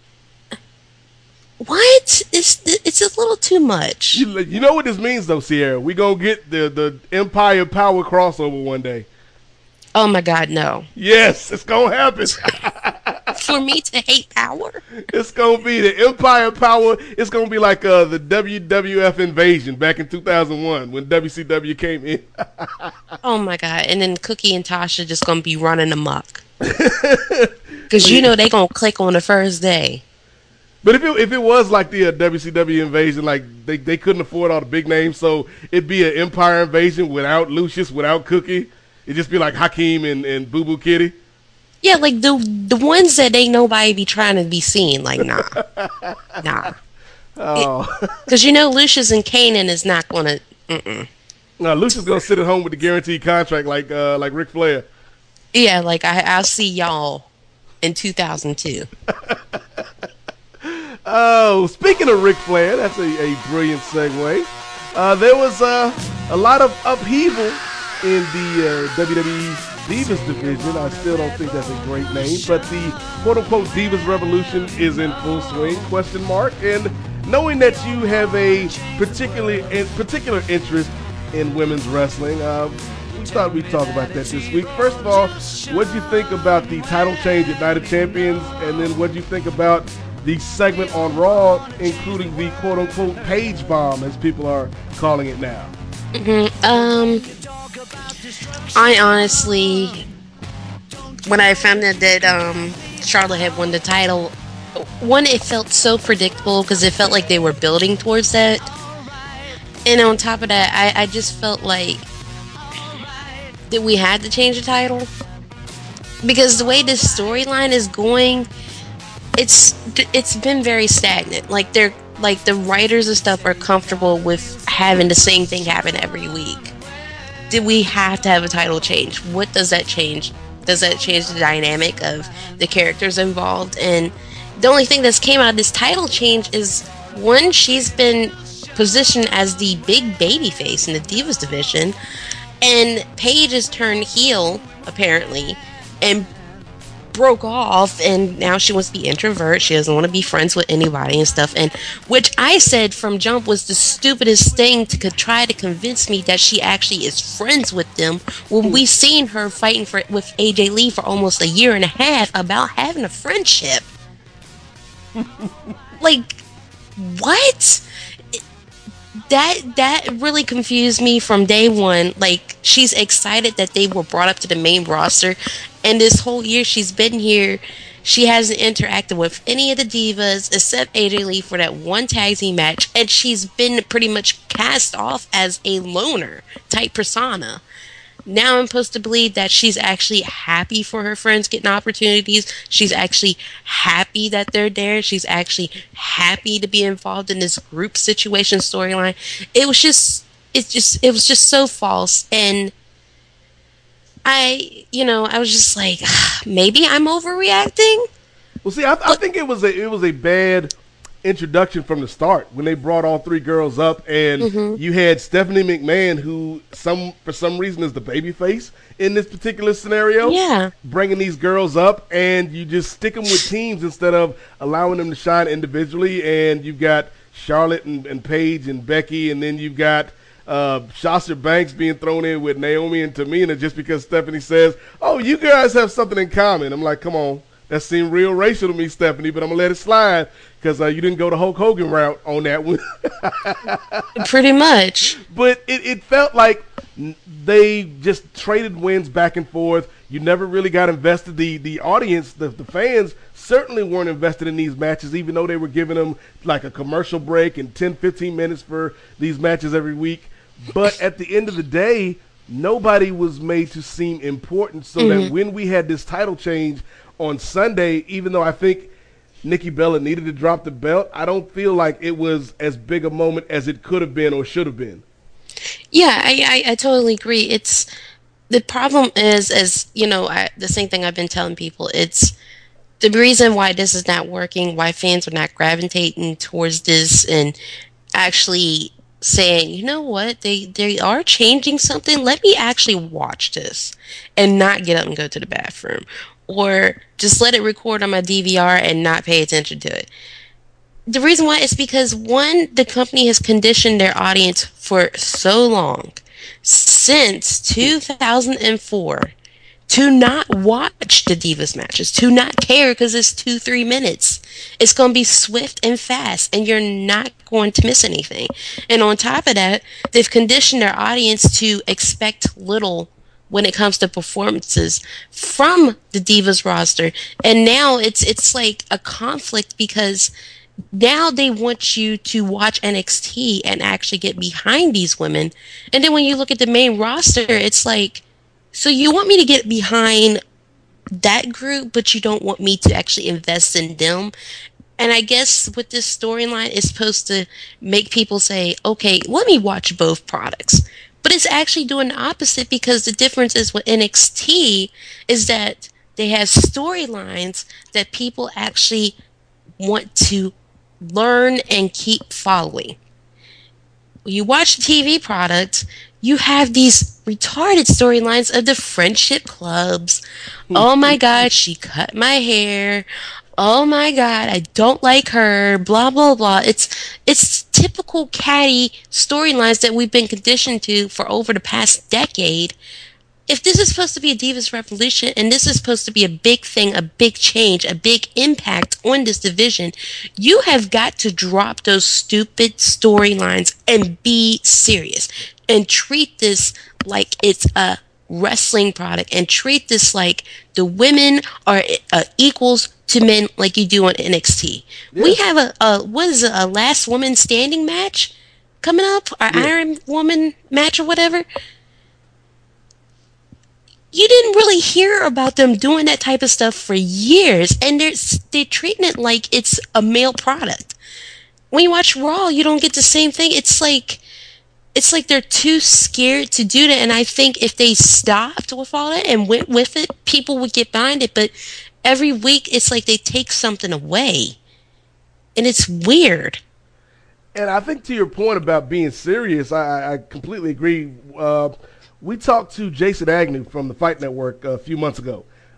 what? It's it's a little too much. You, you know what this means, though, Sierra? We gonna get the the Empire Power crossover one day. Oh my God, no! Yes, it's gonna happen. For me to hate power, it's gonna be the Empire Power. It's gonna be like uh, the W W F Invasion back in two thousand one when W C W came in. Oh my God! And then Cookie and Tasha just gonna be running amok because you know they gonna click on the first day. But if it if it was like the uh, W C W Invasion, like they, they couldn't afford all the big names, so it'd be an Empire Invasion without Lucius, without Cookie. It'd just be like Hakeem and, and Boo Boo Kitty. Yeah, like the the ones that ain't nobody be trying to be seen. Like, nah. Nah. Oh. Because you know Lucius and Kanan is not going to... Mm-mm. No, Lucius going to sit at home with the guaranteed contract like uh, like Ric Flair. Yeah, like I, I'll see y'all in two thousand two. Oh, speaking of Ric Flair, that's a, a brilliant segue. Uh, there was uh, a lot of upheaval in the uh, W W E's Divas division. I still don't think that's a great name, but the quote-unquote Divas Revolution is in full swing, question mark. And knowing that you have a particularly in particular interest in women's wrestling, uh, we thought we'd talk about that this week. First of all, what do you think about the title change at Night of Champions? And then what do you think about the segment on Raw, including the quote-unquote Page Bomb, as people are calling it now? Mm-hmm. Um, I honestly, when I found out that um, Charlotte had won the title, one, it felt so predictable because it felt like they were building towards that. And on top of that, I, I just felt like that we had to change the title. Because the way this storyline is going, it's it's been very stagnant. Like they're like the writers and stuff are comfortable with having the same thing happen every week. Did we have to have a title change? What does that change? Does that change the dynamic of the characters involved? And the only thing that's came out of this title change is, one, she's been positioned as the big baby face in the Divas division, and Paige has turned heel, apparently, and broke off, and now she wants to be introvert. She doesn't want to be friends with anybody and stuff. And which I said from jump was the stupidest thing to could try to convince me that she actually is friends with them when we seen her fighting for with A J Lee for almost a year and a half about having a friendship. Like, what? That that really confused me from day one. Like, she's excited that they were brought up to the main roster, and this whole year she's been here, she hasn't interacted with any of the divas except A J Lee for that one tag team match, and she's been pretty much cast off as a loner type persona. Now I'm supposed to believe that she's actually happy for her friends getting opportunities. She's actually happy that they're there. She's actually happy to be involved in this group situation storyline. It was just, it just, it was just so false. And I, you know, I was just like, maybe I'm overreacting. Well, see, I, I think it was a, it was a bad introduction from the start when they brought all three girls up, and mm-hmm. you had Stephanie McMahon, who some for some reason is the babyface in this particular scenario. Yeah, bringing these girls up, and you just stick them with teams instead of allowing them to shine individually. And you've got Charlotte and, and Paige and Becky, and then you've got uh, Sasha Banks being thrown in with Naomi and Tamina just because Stephanie says, "Oh, you guys have something in common." I'm like, come on. That seemed real racial to me, Stephanie, but I'm going to let it slide because uh, you didn't go the Hulk Hogan route on that one. Pretty much. But it, it felt like they just traded wins back and forth. You never really got invested. The the audience, the, the fans, certainly weren't invested in these matches, even though they were giving them like a commercial break and ten, fifteen minutes for these matches every week. But at the end of the day, nobody was made to seem important, so mm-hmm. that when we had this title change on Sunday, even though I think Nikki Bella needed to drop the belt, I don't feel like it was as big a moment as it could have been or should have been. Yeah, I, I, I totally agree. It's the problem is, as you know, I, the same thing I've been telling people. It's the reason why this is not working, why fans are not gravitating towards this and actually saying, you know what, they, they are changing something. Let me actually watch this and not get up and go to the bathroom. Or just let it record on my D V R and not pay attention to it. The reason why is because, one, the company has conditioned their audience for so long, since two thousand four, to not watch the Divas matches, to not care because it's two, three minutes. It's going to be swift and fast, and you're not going to miss anything. And on top of that, they've conditioned their audience to expect little when it comes to performances from the Divas roster. And now it's it's like a conflict because now they want you to watch N X T and actually get behind these women. And then when you look at the main roster, it's like, so you want me to get behind that group, but you don't want me to actually invest in them? And I guess with this storyline, it's supposed to make people say, okay, let me watch both products. But it's actually doing the opposite, because the difference is with N X T is that they have storylines that people actually want to learn and keep following. When you watch the T V product, you have these retarded storylines of the friendship clubs. Oh my God, she cut my hair. Oh my God, I don't like her, blah, blah, blah. It's it's typical catty storylines that we've been conditioned to for over the past decade. If this is supposed to be a Divas Revolution, and this is supposed to be a big thing, a big change, a big impact on this division, you have got to drop those stupid storylines and be serious. And treat this like it's a wrestling product, and treat this like the women are uh, equals to men, like you do on N X T. Yeah. We have a, a what is it, a last woman standing match coming up, or yeah. Iron Woman match or whatever. You didn't really hear about them doing that type of stuff for years, and they're they're treating it like it's a male product. When you watch Raw, you don't get the same thing. It's like It's like they're too scared to do that, and I think if they stopped with all that and went with it, people would get behind it. But every week, it's like they take something away, and it's weird. And I think to your point about being serious, I, I completely agree. Uh, we talked to Jason Agnew from the Fight Network a few months ago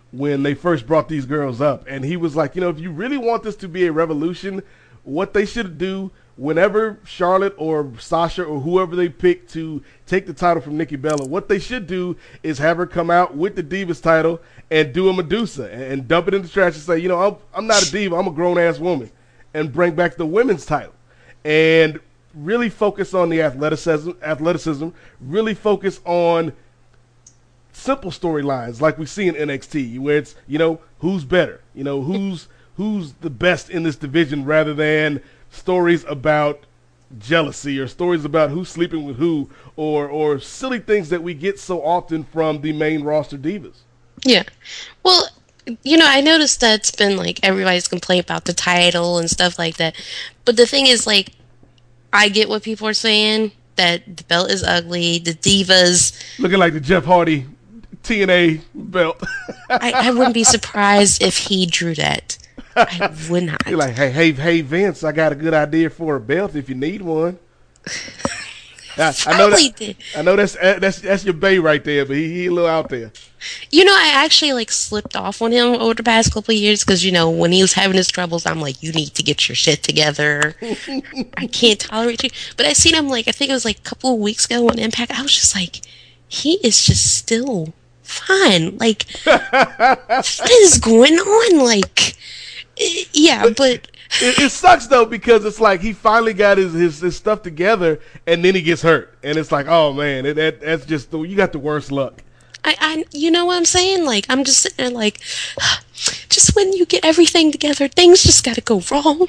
when they first brought these girls up. And he was like, you know, if you really want this to be a revolution, what they should do whenever Charlotte or Sasha or whoever they pick to take the title from Nikki Bella, what they should do is have her come out with the Divas title and do a Medusa and, and dump it in the trash and say, you know, I'm, I'm not a diva, I'm a grown-ass woman, and bring back the women's title. And really focus on the athleticism, athleticism, really focus on simple storylines like we see in N X T, where it's, you know, who's better, you know, who's who's the best in this division, rather than stories about jealousy or stories about who's sleeping with who, or or silly things that we get so often from the main roster divas. Yeah. Well, you know, I noticed that it's been like everybody's complaint about the title and stuff like that. But the thing is, like, I get what people are saying, that the belt is ugly, the divas. Looking like the Jeff Hardy T N A belt. I, I wouldn't be surprised if he drew that. I would not. You're like, hey, hey, hey, Vince, I got a good idea for a belt if you need one. I, I know that, did. I know that's that's that's your bae right there, but he he a little out there. You know, I actually like slipped off on him over the past couple of years because, you know, when he was having his troubles, I'm like, you need to get your shit together. I can't tolerate you. But I seen him, like, I think it was like a couple of weeks ago on Impact. I was just like, he is just still fine. Like, what is going on? Like, yeah, but, but it, it sucks though, because it's like he finally got his, his, his stuff together, and then he gets hurt, and it's like, oh man, it, that that's just the, you got the worst luck. I, I, you know what I'm saying? Like, I'm just sitting there like, just when you get everything together, things just gotta go wrong.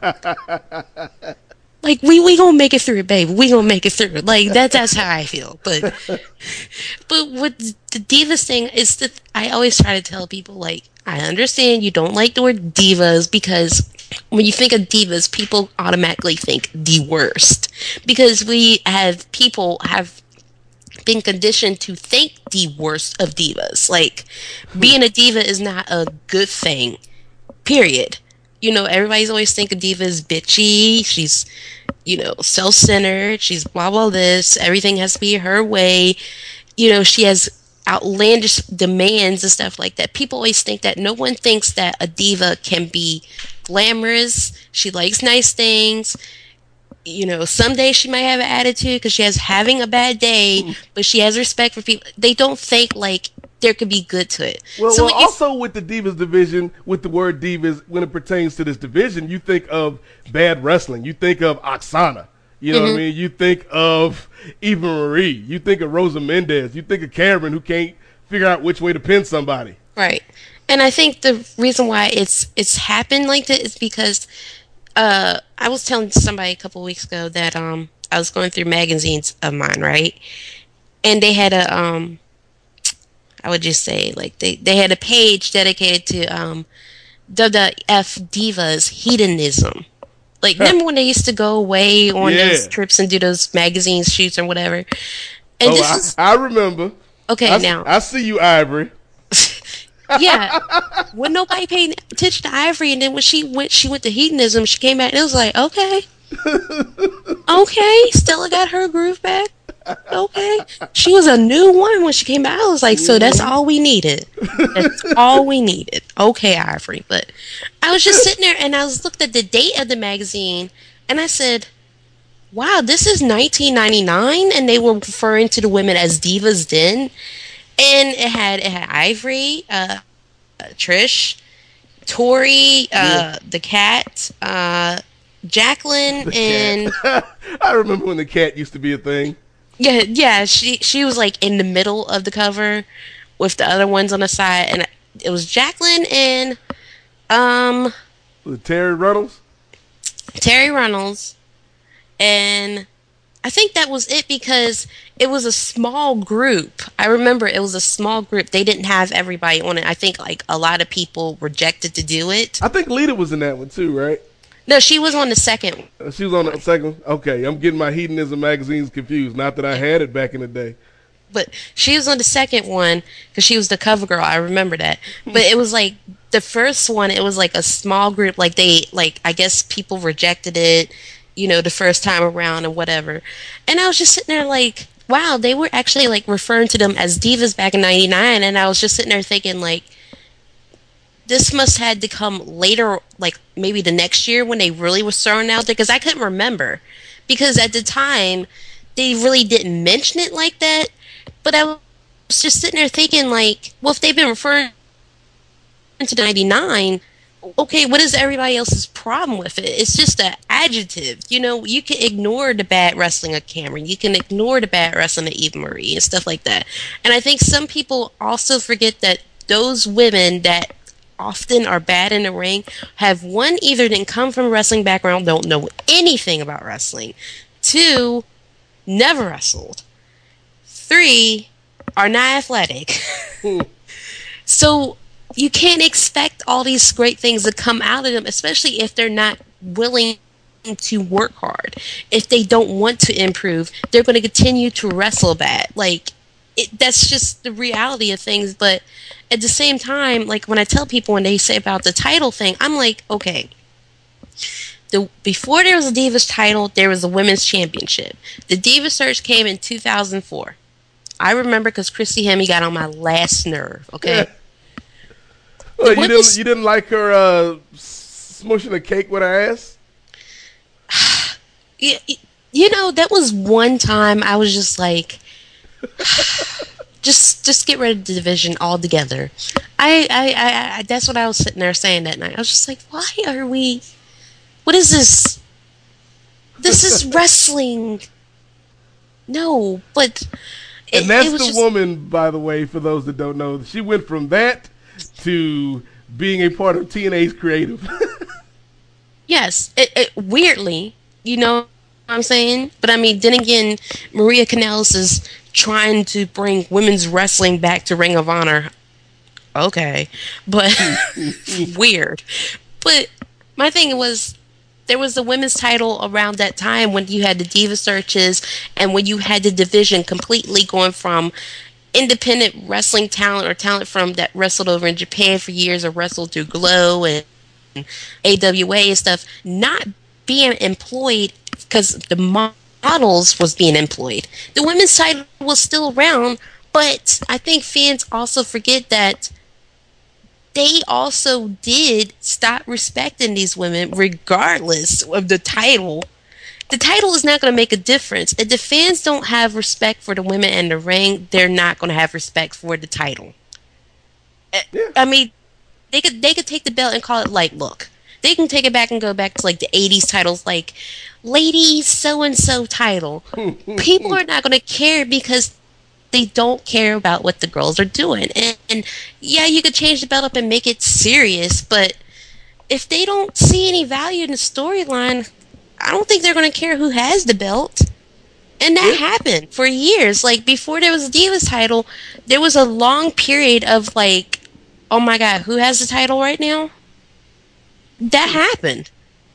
Like, we we gonna make it through, babe. We gonna make it through. Like, that that's how I feel. But, but what the divas thing is that I always try to tell people, like, I understand you don't like the word divas, because when you think of divas, people automatically think the worst, because we have people have been conditioned to think the worst of divas. Like, being a diva is not a good thing, period. You know, everybody's always think a diva is bitchy, she's, you know, self-centered, she's blah blah this, everything has to be her way, you know, she has outlandish demands and stuff like that. People always think that. No one thinks that a diva can be glamorous, she likes nice things. You know, some days she might have an attitude because she has having a bad day, but she has respect for people. They don't think, like, there could be good to it. Well, so well you, also with the divas division, with the word divas, when it pertains to this division, you think of bad wrestling. You think of Oksana. You know mm-hmm. what I mean? You think of Eva Marie. You think of Rosa Mendez. You think of Cameron, who can't figure out which way to pin somebody. Right. And I think the reason why it's it's happened like that is because uh, I was telling somebody a couple of weeks ago that um I was going through magazines of mine, right? And they had a um I would just say like they, they had a page dedicated to um W W F Divas Hedonism. Like, remember when they used to go away on yeah. those trips and do those magazine shoots or whatever? And oh, this I, is I remember. okay. I, now I see you, Ivory. yeah, when nobody paid attention to Ivory, and then when she went, she went to hedonism. She came back and it was like, okay, okay, Stella got her groove back. Okay, she was a new one when she came back. I was like, so that's all we needed. That's all we needed. Okay, Ivory. But I was just sitting there and I was looked at the date of the magazine and I said, wow, this is nineteen ninety-nine, and they were referring to the women as divas then. And it had it had Ivory, uh, uh, Trish, Tori, uh, yeah. the cat, uh, Jacqueline, the and cat. I remember when the cat used to be a thing. Yeah, yeah. She she was like in the middle of the cover with the other ones on the side, and it was Jacqueline and um was it Terry Runnels. Terry Runnels, and I think that was it because it was a small group. I remember it was a small group. They didn't have everybody on it. I think like a lot of people rejected to do it. I think Lita was in that one too, right? No, she was on the second one. Uh, she was on the second one? Okay, I'm getting my hedonism magazines confused. Not that I had it back in the day. But she was on the second one because she was the cover girl. I remember that. But it was like the first one, it was like a small group. Like they, like I guess people rejected it, you know, the first time around or whatever. And I was just sitting there like, wow, they were actually like referring to them as divas back in ninety-nine. And I was just sitting there thinking like, this must had to come later, like maybe the next year when they really was thrown out there, because I couldn't remember. Because at the time, they really didn't mention it like that. But I was just sitting there thinking, like, well, if they've been referring to ninety-nine, okay, what is everybody else's problem with it? It's just an adjective. You know, you can ignore the bad wrestling of Cameron. You can ignore the bad wrestling of Eva Marie and stuff like that. And I think some people also forget that those women that often are bad in the ring have, one, either didn't come from a wrestling background, don't know anything about wrestling, two, never wrestled, three, are not athletic. So you can't expect all these great things to come out of them, especially if they're not willing to work hard. If they don't want to improve, they're going to continue to wrestle bad. Like, it, that's just the reality of things. But at the same time, like when I tell people when they say about the title thing, I'm like, okay, the before there was a Divas title, there was a Women's Championship. The Divas Search came in two thousand four. I remember because Christy Hemme got on my last nerve, okay? Yeah. Well, you didn't, you didn't like her uh, smushing a cake with her ass? you, you know, that was one time I was just like, just just get rid of the division altogether. I, I, I, I, that's what I was sitting there saying that night. I was just like, why are we, what is this? This is wrestling. No, but... It, and that's the just, woman, by the way, for those that don't know. She went from that to being a part of T N A's creative. Yes, it, it, weirdly, you know what I'm saying? But I mean, then again, Maria Kanellis is trying to bring women's wrestling back to Ring of Honor. Okay, but weird. But my thing was, there was the women's title around that time when you had the Diva Searches and when you had the division completely going from independent wrestling talent or talent from that wrestled over in Japan for years or wrestled through Glow and A W A and stuff, not being employed because the models was being employed. The women's title was still around, but I think fans also forget that they also did stop respecting these women regardless of the title. The title is not going to make a difference. If the fans don't have respect for the women in the ring, they're not going to have respect for the title. Yeah. I mean, they could they could take the belt and call it, like, look, they can take it back and go back to like the eighties titles, like ladies so-and-so title. People are not going to care because they don't care about what the girls are doing. And, and yeah, you could change the belt up and make it serious, but if they don't see any value in the storyline, I don't think they're going to care who has the belt. And that yeah. happened for years. Like, before there was a Divas title, there was a long period of like, oh my God, who has the title right now? That happened.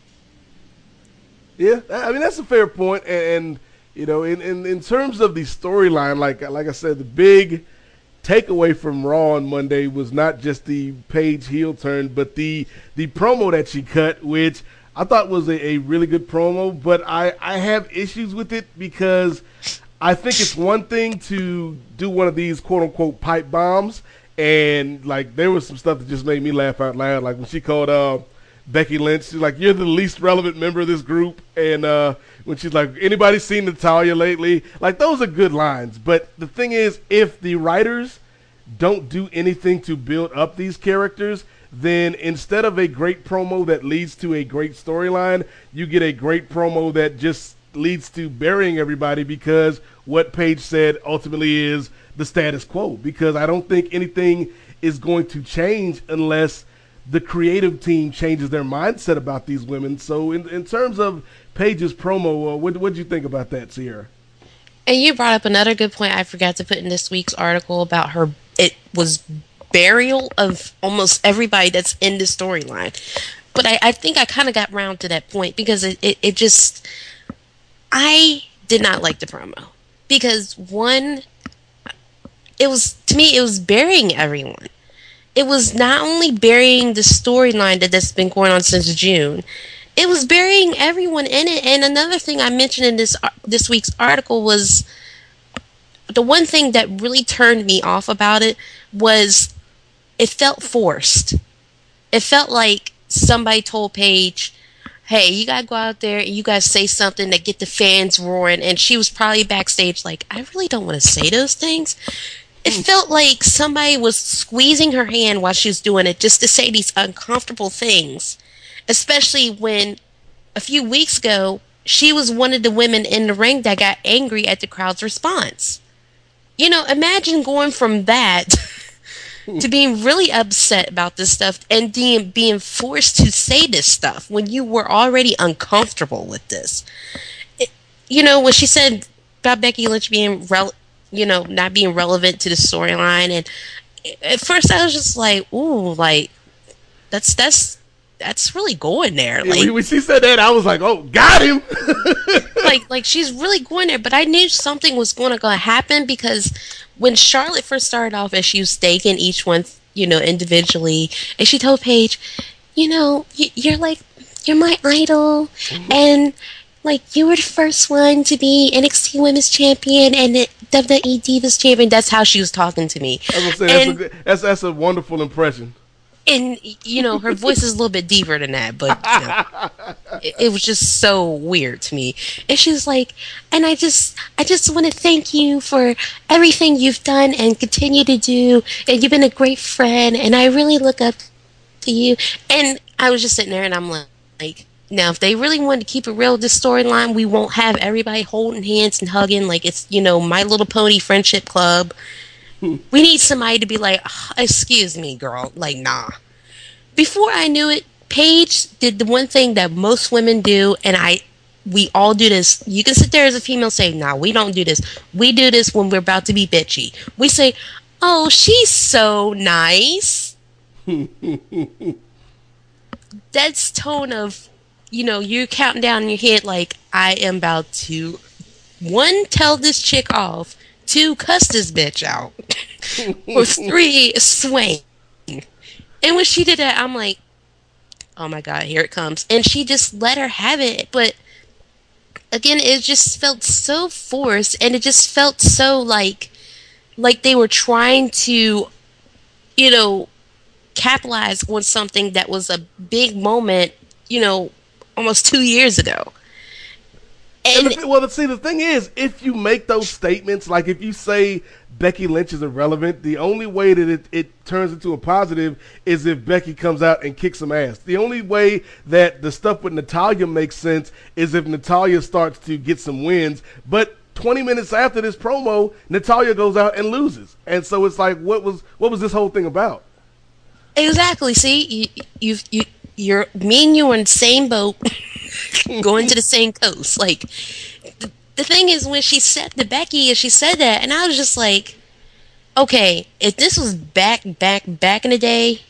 Yeah, I mean, that's a fair point. And, and you know, in, in, in terms of the storyline, like like I said, the big takeaway from Raw on Monday was not just the Paige heel turn, but the the promo that she cut, which I thought was a, a really good promo. But I, I have issues with it because I think it's one thing to do one of these quote-unquote pipe bombs, and like there was some stuff that just made me laugh out loud, like when she called uh, Becky Lynch, she's like, you're the least relevant member of this group, and uh, when she's like, anybody seen Natalya lately? Like, those are good lines, but the thing is, if the writers don't do anything to build up these characters, then instead of a great promo that leads to a great storyline, you get a great promo that just leads to burying everybody, because what Paige said ultimately is the status quo, because I don't think anything is going to change unless the creative team changes their mindset about these women. So in, in terms of Paige's promo, uh, what what did you think about that, Sierra? And you brought up another good point I forgot to put in this week's article about her. It was burial of almost everybody that's in the storyline. But I, I think I kind of got round to that point because it, it, it just... I did not like the promo. Because, one, it was, to me, it was burying everyone. It was not only burying the storyline that that's been going on since June, it was burying everyone in it. And another thing I mentioned in this this week's article was the one thing that really turned me off about it was it felt forced. it felt like somebody told Paige, hey, you gotta go out there and you gotta say something that get the fans roaring. And she was probably backstage like, I really don't want to say those things. It felt like somebody was squeezing her hand while she was doing it just to say these uncomfortable things. Especially when a few weeks ago, she was one of the women in the ring that got angry at the crowd's response. You know, imagine going from that to being really upset about this stuff and being, being forced to say this stuff when you were already uncomfortable with this. It, you know, when she said about Becky Lynch being, rel- you know, not being relevant to the storyline, and at first I was just like, ooh, like, that's, that's, that's really going there. Yeah, like when she said that, I was like, oh, got him. like, like she's really going there, but I knew something was going to go happen because when Charlotte first started off as she was staking each one, you know, individually, and she told Paige, you know, you're like, you're my idol, mm-hmm. and like you were the first one to be N X T Women's Champion and the W W E Divas Champion. That's how she was talking to me. I was gonna say, and, that's, a, that's that's a wonderful impression. And you know, her voice is a little bit deeper than that, but you know, it, it was just so weird to me. And she was like, and I just, I just want to thank you for everything you've done and continue to do. And you've been a great friend, and I really look up to you. And I was just sitting there, and I'm like, like, now if they really wanted to keep it real, this storyline, we won't have everybody holding hands and hugging like it's, you know, My Little Pony Friendship Club. We need somebody to be like, oh, excuse me, girl. Like, nah. Before I knew it, Paige did the one thing that most women do, and I, we all do this. You can sit there as a female and say, nah, we don't do this. We do this when we're about to be bitchy. We say, oh, she's so nice. That's tone of, you know, you're counting down in your head like, I am about to, one, tell this chick off, two, cuss this bitch out, or three, swing. And when she did that, I'm like, oh my God, here it comes. And she just let her have it. But again, it just felt so forced, and it just felt so like, like they were trying to, you know, capitalize on something that was a big moment, you know, almost two years ago. And, and the, well, see, the thing is, if you make those statements, like if you say Becky Lynch is irrelevant, the only way that it, it turns into a positive is if Becky comes out and kicks some ass. The only way that the stuff with Natalya makes sense is if Natalya starts to get some wins. But twenty minutes after this promo, Natalya goes out and loses. And so it's like, what was what was this whole thing about? Exactly. See, you, you, you, you're, me and you are in the same boat, going to the same coast. Like, the, the thing is, when she said to Becky, and she said that, and I was just like, okay, if this was back, back, back in the day,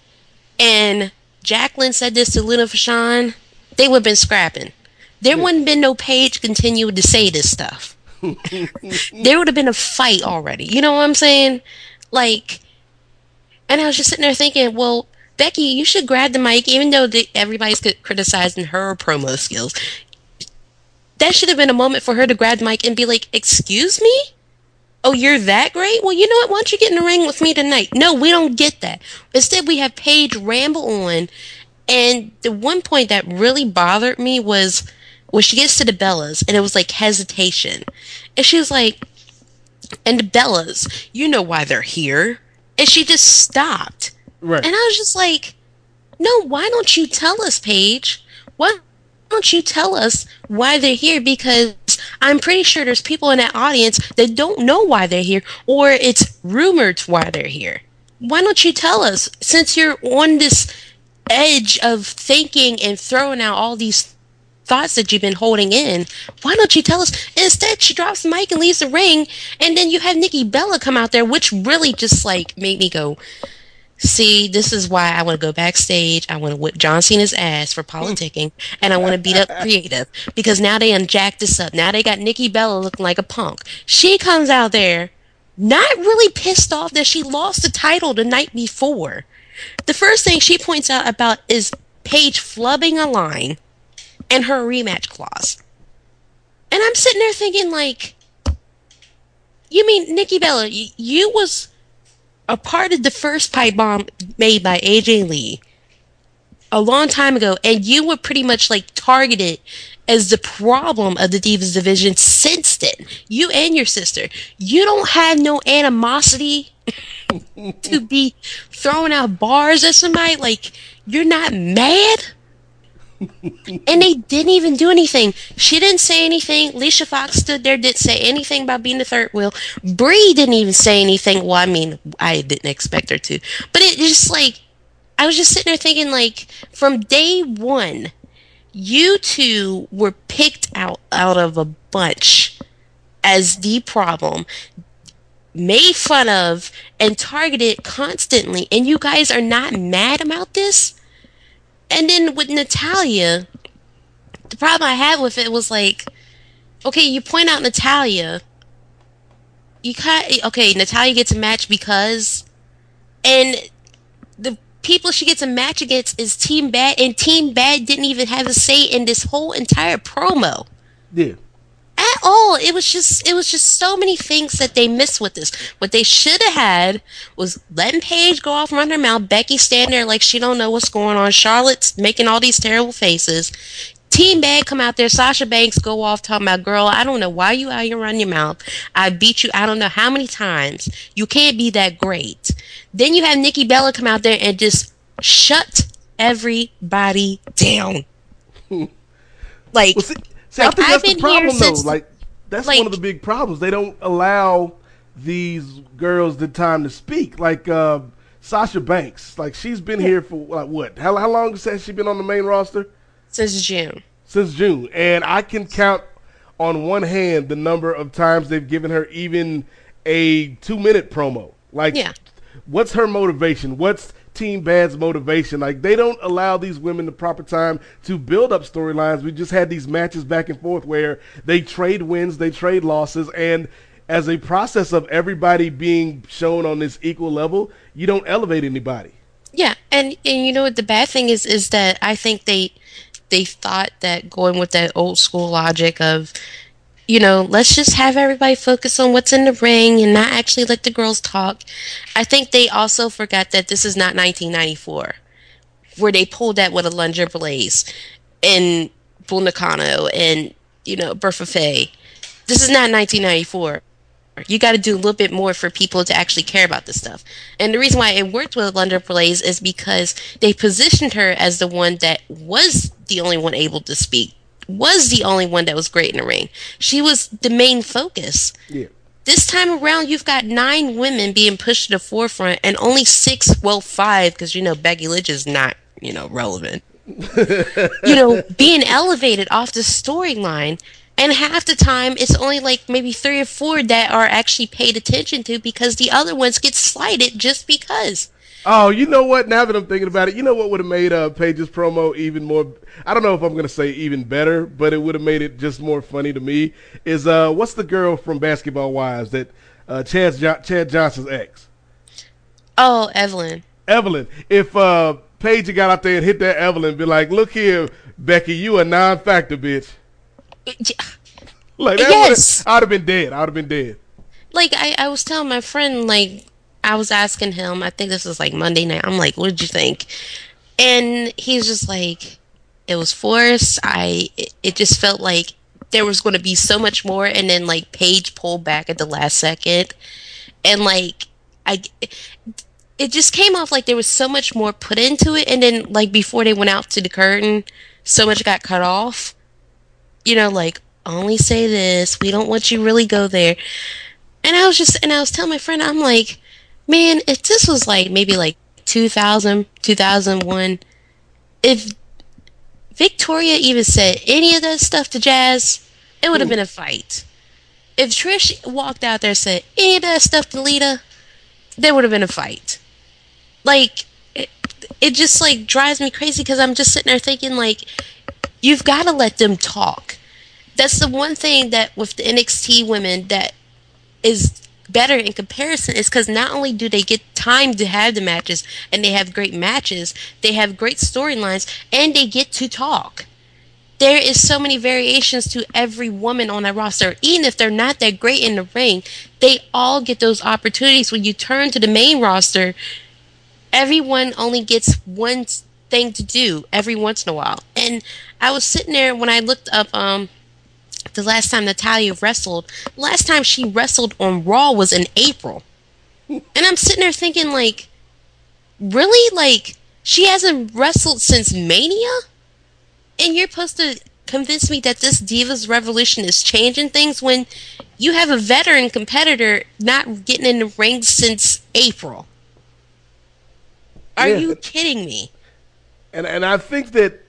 and Jacqueline said this to Luna Vachon, they would have been scrapping. There wouldn't have been no Paige continuing to say this stuff. There would have been a fight already. You know what I'm saying? Like, and I was just sitting there thinking, well, Becky, you should grab the mic, even though the, everybody's criticizing her promo skills. That should have been a moment for her to grab the mic and be like, excuse me? Oh, you're that great? Well, you know what? Why don't you get in the ring with me tonight? No, we don't get that. Instead, we have Paige ramble on. And the one point that really bothered me was when she gets to the Bellas, and it was like hesitation. And she was like, and the Bellas, you know why they're here. And she just stopped. Right. And I was just like, no, why don't you tell us, Paige? Why don't you tell us why they're here? Because I'm pretty sure there's people in that audience that don't know why they're here, or it's rumored why they're here. Why don't you tell us? Since you're on this edge of thinking and throwing out all these thoughts that you've been holding in, why don't you tell us? Instead, she drops the mic and leaves the ring, and then you have Nikki Bella come out there, which really just like made me go, see, this is why I want to go backstage. I want to whip John Cena's ass for politicking, and I want to beat up Creative, because now they unjacked this up. Now they got Nikki Bella looking like a punk. She comes out there not really pissed off that she lost the title the night before. The first thing she points out about is Paige flubbing a line and her rematch clause. And I'm sitting there thinking, like, you mean Nikki Bella, you, you was a part of the first pipe bomb made by A J Lee. a long time ago, and you were pretty much like targeted as the problem of the Divas division since then. You and your sister. You don't have no animosity to be throwing out bars at somebody. Like, you're not mad? And they didn't even do anything. She didn't say anything. Alicia Fox stood there, didn't say anything about being the third wheel. Brie didn't even say anything. Well, I mean, I didn't expect her to. But it just like, I was just sitting there thinking, like, from day one, you two were picked out out of a bunch as the problem, made fun of, and targeted constantly. And you guys are not mad about this? And then with Natalya, the problem I had with it was like, okay, you point out Natalya, you kind okay, Natalya gets a match because, and the people she gets a match against is Team Bad, and Team Bad didn't even have a say in this whole entire promo. Yeah. At all. It was just it was just so many things that they missed with this. What they should have had was letting Paige go off and run her mouth, Becky stand there like she don't know what's going on, Charlotte's making all these terrible faces, Team Bad come out there, Sasha Banks go off talking about, girl, I don't know why you out here running your mouth. I beat you I don't know how many times. You can't be that great. Then you have Nikki Bella come out there and just shut everybody down. Like, well, see, see like, I think I've that's the been problem, here though. since, Like, that's like, one of the big problems. They don't allow these girls the time to speak. Like uh, Sasha Banks, like she's been here for like what? How how long has she been on the main roster? Since June. Since June, and I can count on one hand the number of times they've given her even a two-minute promo. Like, yeah. What's her motivation? What's Team Bad's motivation? Like, they don't allow these women the proper time to build up storylines. We just had these matches back and forth where they trade wins, they trade losses, and as a process of everybody being shown on this equal level, you don't elevate anybody. Yeah, and, and you know what the bad thing is, is that I think they they thought that going with that old school logic of, you know, let's just have everybody focus on what's in the ring and not actually let the girls talk. I think they also forgot that this is not nineteen ninety-four, where they pulled that with Alundra Blaze and Bull Nakano and, you know, Bertha Faye. This is not nineteen ninety-four. You got to do a little bit more for people to actually care about this stuff. And the reason why it worked with Alundra Blaze is because they positioned her as the one that was the only one able to speak, was the only one that was great in the ring. She was the main focus. Yeah. This time around, you've got nine women being pushed to the forefront and only six, well, five, because, you know, Becky Lynch is not, you know, relevant. you know, being elevated off the storyline. And half the time, it's only like maybe three or four that are actually paid attention to because the other ones get slighted just because. Oh, you know what? Now that I'm thinking about it, you know what would have made uh, Paige's promo even more, I don't know if I'm going to say even better, but it would have made it just more funny to me, is uh, what's the girl from Basketball Wives that uh, Chad, jo- Chad Johnson's ex? Oh, Evelyn. Evelyn. If uh, Paige got out there and hit that Evelyn and be like, look here, Becky, you a non-factor, bitch. Like that yes. I'd have been dead. I'd have been dead. Like I, I was telling my friend, like I was asking him, I think this was like Monday night. I'm like, what did you think? And he's just like, it was forced. I it, it just felt like there was going to be so much more, and then like Paige pulled back at the last second, and like I. It just came off like there was so much more put into it, and then like before they went out to the curtain, so much got cut off. You know, like, only say this. We don't want you to really go there. And I was just, and I was telling my friend, I'm like, man, if this was like maybe like two thousand, two thousand one, if Victoria even said any of that stuff to Jazz, it would have been a fight. If Trish walked out there and said any of that stuff to Lita, there would have been a fight. Like, it, it just like drives me crazy because I'm just sitting there thinking like, you've got to let them talk. That's the one thing that with the N X T women that is better in comparison is because not only do they get time to have the matches and they have great matches, they have great storylines, and they get to talk. There is so many variations to every woman on that roster. Even if they're not that great in the ring, they all get those opportunities. When you turn to the main roster, everyone only gets one thing to do every once in a while. And I was sitting there when I looked up um the last time Natalya wrestled. Last time she wrestled on Raw was in April. And I'm sitting there thinking, like, really? Like, she hasn't wrestled since Mania? And you're supposed to convince me that this Divas Revolution is changing things when you have a veteran competitor not getting in the ring since April? Are Yeah. you kidding me? And and I think that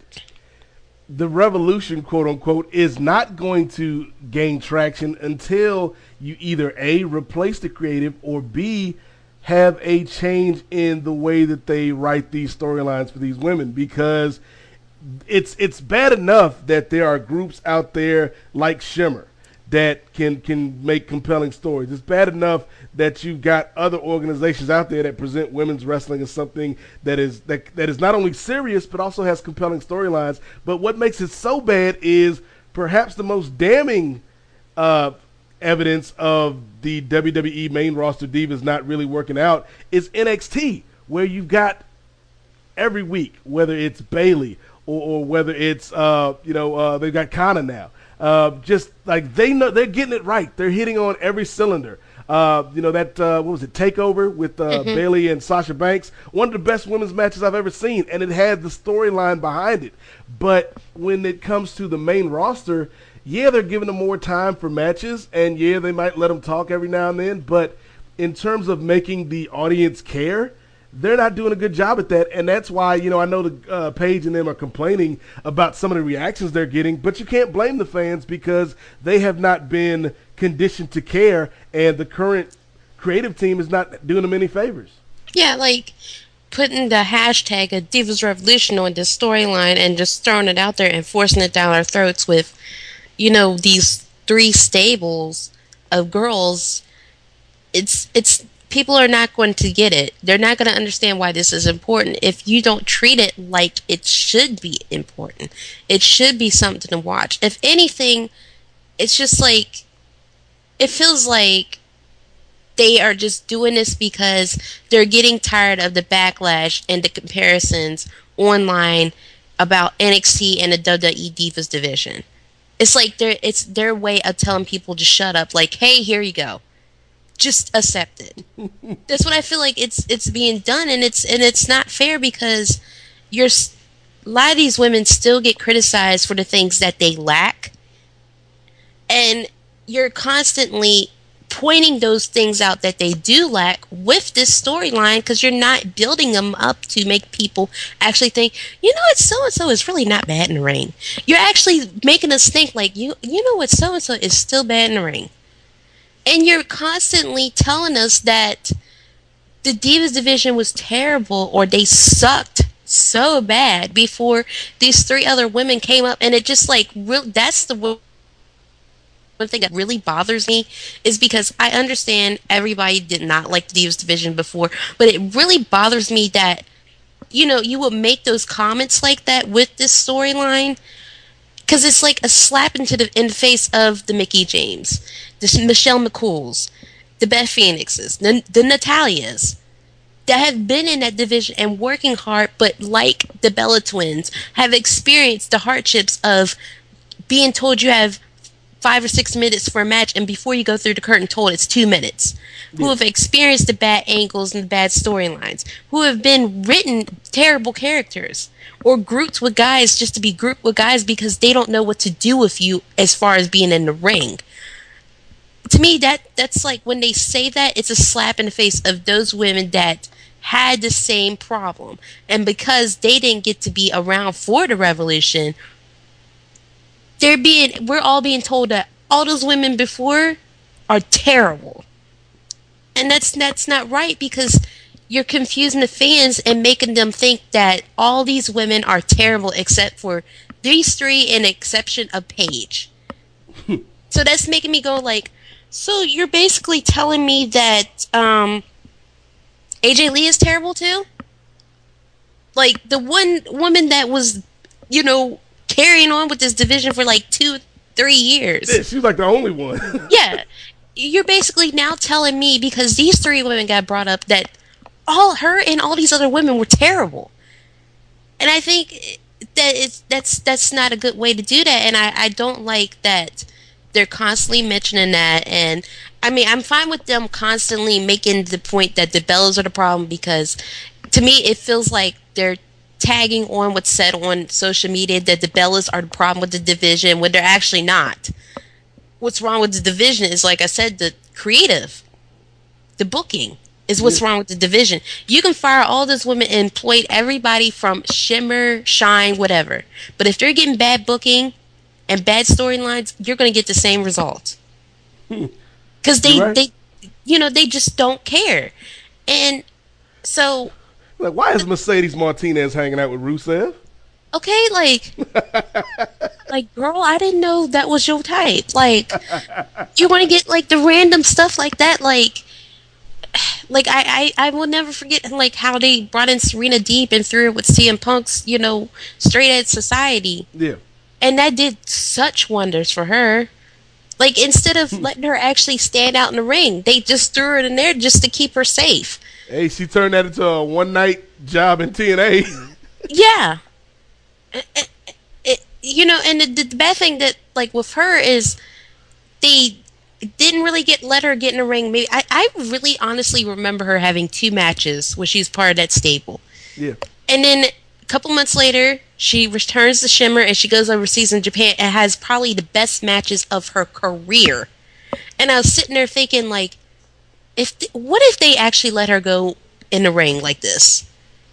the revolution, quote unquote, is not going to gain traction until you either A, replace the creative, or B, have a change in the way that they write these storylines for these women. Because it's it's bad enough that there are groups out there like Shimmer that can can make compelling stories. It's bad enough that you've got other organizations out there that present women's wrestling as something that is that that is not only serious but also has compelling storylines. But what makes it so bad is perhaps the most damning uh, evidence of the W W E main roster divas not really working out is N X T, where you've got every week, whether it's Bayley or, or whether it's uh, you know uh, they've got Kana now. Uh, just like they know, they're getting it right. They're hitting on every cylinder. Uh, you know that uh, what was it, Takeover with uh, Mm-hmm. Bayley and Sasha Banks, one of the best women's matches I've ever seen, and it had the storyline behind it. But when it comes to the main roster, yeah, they're giving them more time for matches, and yeah, they might let them talk every now and then. But in terms of making the audience care, they're not doing a good job at that, and that's why, you know, I know the uh, Paige and them are complaining about some of the reactions they're getting, but you can't blame the fans because they have not been conditioned to care, and the current creative team is not doing them any favors. Yeah, like putting the hashtag of Divas Revolution on this storyline and just throwing it out there and forcing it down our throats with, you know, these three stables of girls. It's it's people are not going to get it. They're not going to understand why this is important if you don't treat it like it should be important. It should be something to watch. If anything, it's just like, it feels like they are just doing this because they're getting tired of the backlash and the comparisons online about N X T and the W W E Divas division. It's like they're, it's their way of telling people to shut up. Like, hey, here you go. Just accept it. That's what I feel like it's it's being done, and it's and it's not fair because you're a lot of these women still get criticized for the things that they lack, and you're constantly pointing those things out that they do lack with this storyline because you're not building them up to make people actually think, you know what, so and so is really not bad in the ring. You're actually making us think like, you you know what, so and so is still bad in the ring. And you're constantly telling us that the Divas division was terrible or they sucked so bad before these three other women came up. And it just like, real, that's the one thing that really bothers me is because I understand everybody did not like the Divas division before, but it really bothers me that, you know, you would make those comments like that with this storyline. Because it's like a slap into the in the face of the Mickie James, the Michelle McCools, the Beth Phoenixes, the, the Natalyas that have been in that division and working hard, but like the Bella Twins, have experienced the hardships of being told you have five or six minutes for a match, and before you go through the curtain told it's two minutes. Yeah. Who have experienced the bad angles and the bad storylines. Who have been written terrible characters. Or grouped with guys just to be grouped with guys because they don't know what to do with you as far as being in the ring. To me, that that's like when they say that, it's a slap in the face of those women that had the same problem. And because they didn't get to be around for the revolution, they're being we're all being told that all those women before are terrible. And that's that's not right because you're confusing the fans and making them think that all these women are terrible except for these three, and exception of Paige. So that's making me go like, so you're basically telling me that um, A J Lee is terrible too? Like the one woman that was, you know, carrying on with this division for like two, three years. Yeah, she was like the only one. Yeah. You're basically now telling me because these three women got brought up that all her and all these other women were terrible. And I think that it's that's that's not a good way to do that. And I, I don't like that they're constantly mentioning that. And I mean, I'm fine with them constantly making the point that the Bellas are the problem, because to me it feels like they're tagging on what's said on social media, that the Bellas are the problem with the division, when they're actually not. What's wrong with the division is, like I said, the creative, the booking is what's wrong with the division. You can fire all those women and employ everybody from Shimmer, Shine, whatever. But if they're getting bad booking and bad storylines, you're going to get the same result. Because they, right. they, you know, they just don't care. And so... Like, why is Mercedes Martinez hanging out with Rusev? Okay, like, like, girl, I didn't know that was your type. Like, you want to get, like, the random stuff like that, like... Like, I, I, I will never forget, like, how they brought in Serena Deeb and threw her with C M Punk's, you know, Straight Edge Society. Yeah. And that did such wonders for her. Like, instead of letting her actually stand out in the ring, they just threw her in there just to keep her safe. Hey, she turned that into a one-night job in T N A. Yeah. It, it, it, you know, and the, the bad thing that, like, with her is they... didn't really get let her get in the ring. Maybe I, I really honestly remember her having two matches when she was part of that stable. Yeah. And then a couple months later, she returns to Shimmer and she goes overseas in Japan and has probably the best matches of her career. And I was sitting there thinking, like, if th- what if they actually let her go in the ring like this?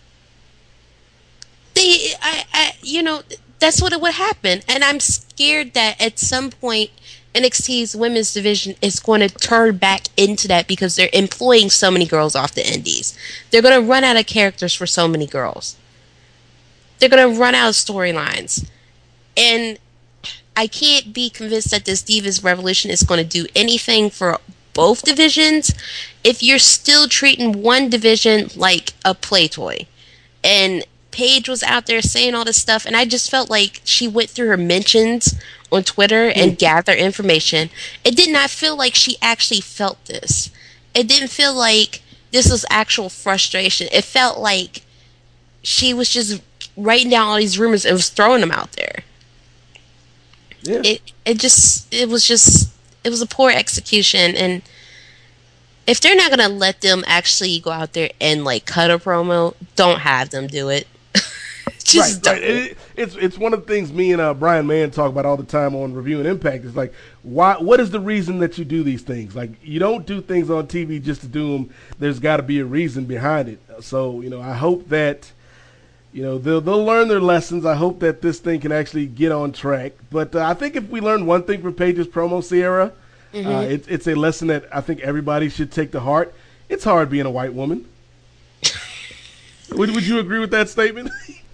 They, I, I, you know, that's what it would happen. And I'm scared that at some point N X T's women's division is going to turn back into that, because they're employing so many girls off the indies. They're going to run out of characters for so many girls. They're going to run out of storylines. And I can't be convinced that this Divas Revolution is going to do anything for both divisions if you're still treating one division like a play toy. And Paige was out there saying all this stuff, and I just felt like she went through her mentions on Twitter and mm. gathered information. It did not feel like she actually felt this. It didn't feel like this was actual frustration. It felt like she was just writing down all these rumors and was throwing them out there. Yeah. It it just it was just it was a poor execution. And if they're not gonna let them actually go out there and like cut a promo, don't have them do it. Just right, right. It, it's it's one of the things me and uh, Brian Mann talk about all the time on Reviewing Impact. It's like, why? What is the reason that you do these things? Like, you don't do things on T V just to do them. There's got to be a reason behind it. So, you know, I hope that, you know, they'll they'll learn their lessons. I hope that this thing can actually get on track. But uh, I think if we learn one thing from Paige's promo, Sierra, mm-hmm. uh, it, it's a lesson that I think everybody should take to heart. It's hard being a white woman. would Would you agree with that statement?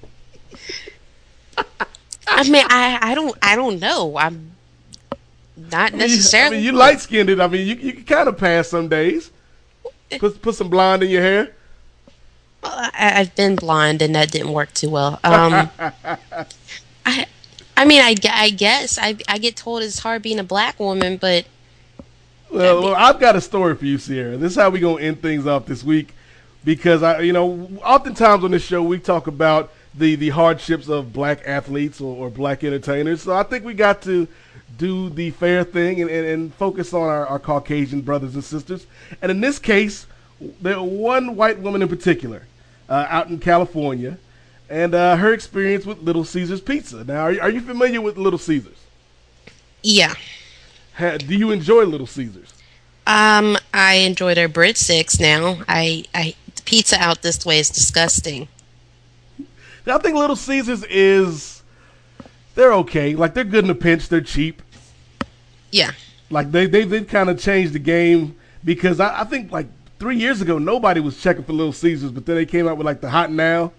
I mean, I, I don't I don't know. I'm not necessarily. I mean, you light skinned it. I mean, you you can kind of pass some days. Put put some blonde in your hair. Well, I, I've been blonde and that didn't work too well. Um, I I mean, I, I guess I I get told it's hard being a black woman, but well, I mean, well, I've got a story for you, Sierra. This is how we gonna end things off this week, because I you know oftentimes on this show we talk about the the hardships of black athletes or, or black entertainers. So I think we got to do the fair thing and, and, and focus on our, our Caucasian brothers and sisters. And in this case, there one white woman in particular uh, out in California, and uh, her experience with Little Caesars Pizza. Now, are you, are you familiar with Little Caesars? Yeah. Ha, do you enjoy Little Caesars? Um, I enjoy their breadsticks now. I, I the pizza out this way is disgusting. I think Little Caesars is, they're okay. Like, they're good in a pinch. They're cheap. Yeah. Like, they, they, they've kind of changed the game, because I, I think, like, three years ago, nobody was checking for Little Caesars, but then they came out with, like, the Hot Now.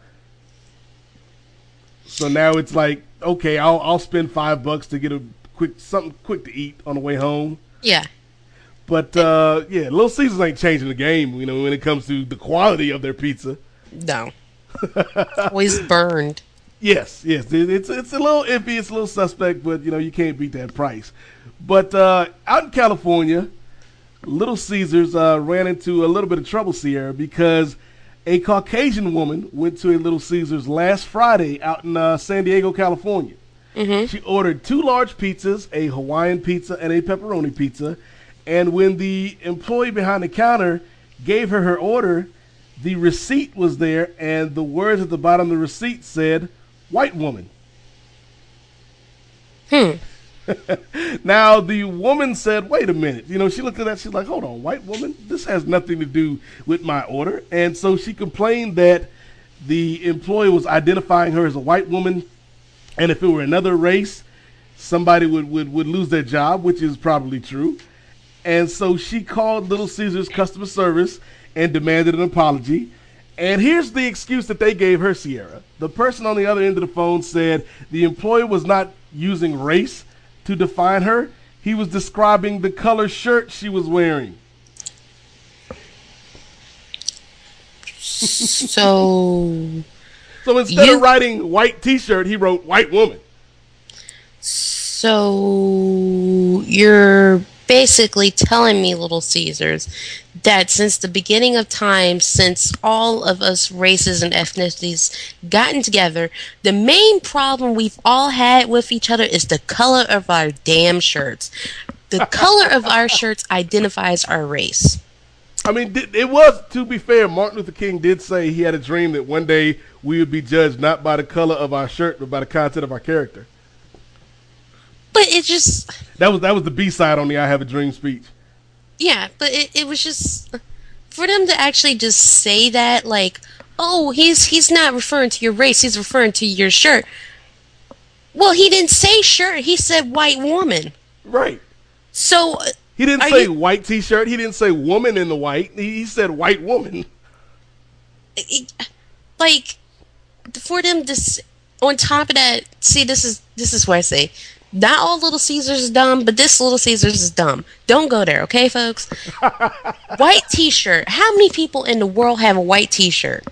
So now it's like, okay, I'll I'll spend five bucks to get a quick something quick to eat on the way home. Yeah. But, uh, yeah, Little Caesars ain't changing the game, you know, when it comes to the quality of their pizza. No. Always burned. Yes, yes. It's it's a little iffy, it's a little suspect, but, you know, you can't beat that price. But uh, out in California, Little Caesars uh, ran into a little bit of trouble, Sierra, because A Caucasian woman went to a Little Caesars last Friday out in uh, San Diego, California. Mm-hmm. She ordered two large pizzas, a Hawaiian pizza and a pepperoni pizza. And when the employee behind the counter gave her her order, the receipt was there, and the words at the bottom of the receipt said, "White woman." Hmm. Now, the woman said, wait a minute. You know, she looked at that. She's like, hold on, white woman? This has nothing to do with my order. And so she complained that the employee was identifying her as a white woman. And if it were another race, somebody would, would, would lose their job, which is probably true. And so she called Little Caesars customer service and demanded an apology. And here's the excuse that they gave her, Sierra. The person on the other end of the phone said the employee was not using race to define her. He was describing the color shirt she was wearing. So... so instead you, of writing white t-shirt, he wrote white woman. So you're basically telling me, Little Caesars, that since the beginning of time, since all of us races and ethnicities gotten together, the main problem we've all had with each other is the color of our damn shirts. The color of our shirts identifies our race. I mean, it was, to be fair, Martin Luther King did say he had a dream that one day we would be judged not by the color of our shirt, but by the content of our character. But it just... That was that was the B-side on the I Have a Dream speech. Yeah, but it, it was just... For them to actually just say that, like, oh, he's he's not referring to your race, he's referring to your shirt. Well, he didn't say shirt, he said white woman. Right. So... He didn't say you, white t-shirt, he didn't say woman in the white, he said white woman. It, like, for them to... On top of that, see, this is this is what I say. Not all Little Caesars is dumb, but this Little Caesars is dumb. Don't go there, okay, folks? White t-shirt. How many people in the world have a white t-shirt?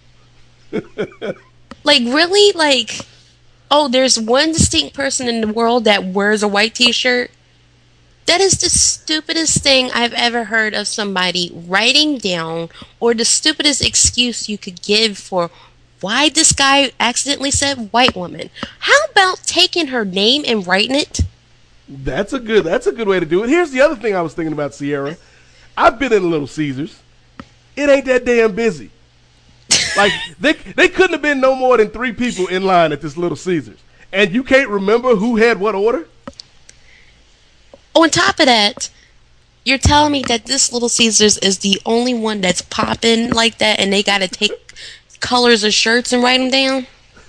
Like, really? Like, oh, there's one distinct person in the world that wears a white t-shirt? That is the stupidest thing I've ever heard of somebody writing down, or the stupidest excuse you could give for why this guy accidentally said white woman. How about taking her name and writing it? That's a good that's a good way to do it. Here's the other thing I was thinking about, Sierra. I've been in Little Caesars. It ain't that damn busy. Like, they they couldn't have been no more than three people in line at this Little Caesars. And you can't remember who had what order? On top of that, you're telling me that this Little Caesars is the only one that's popping like that, and they got to take colors of shirts and write them down?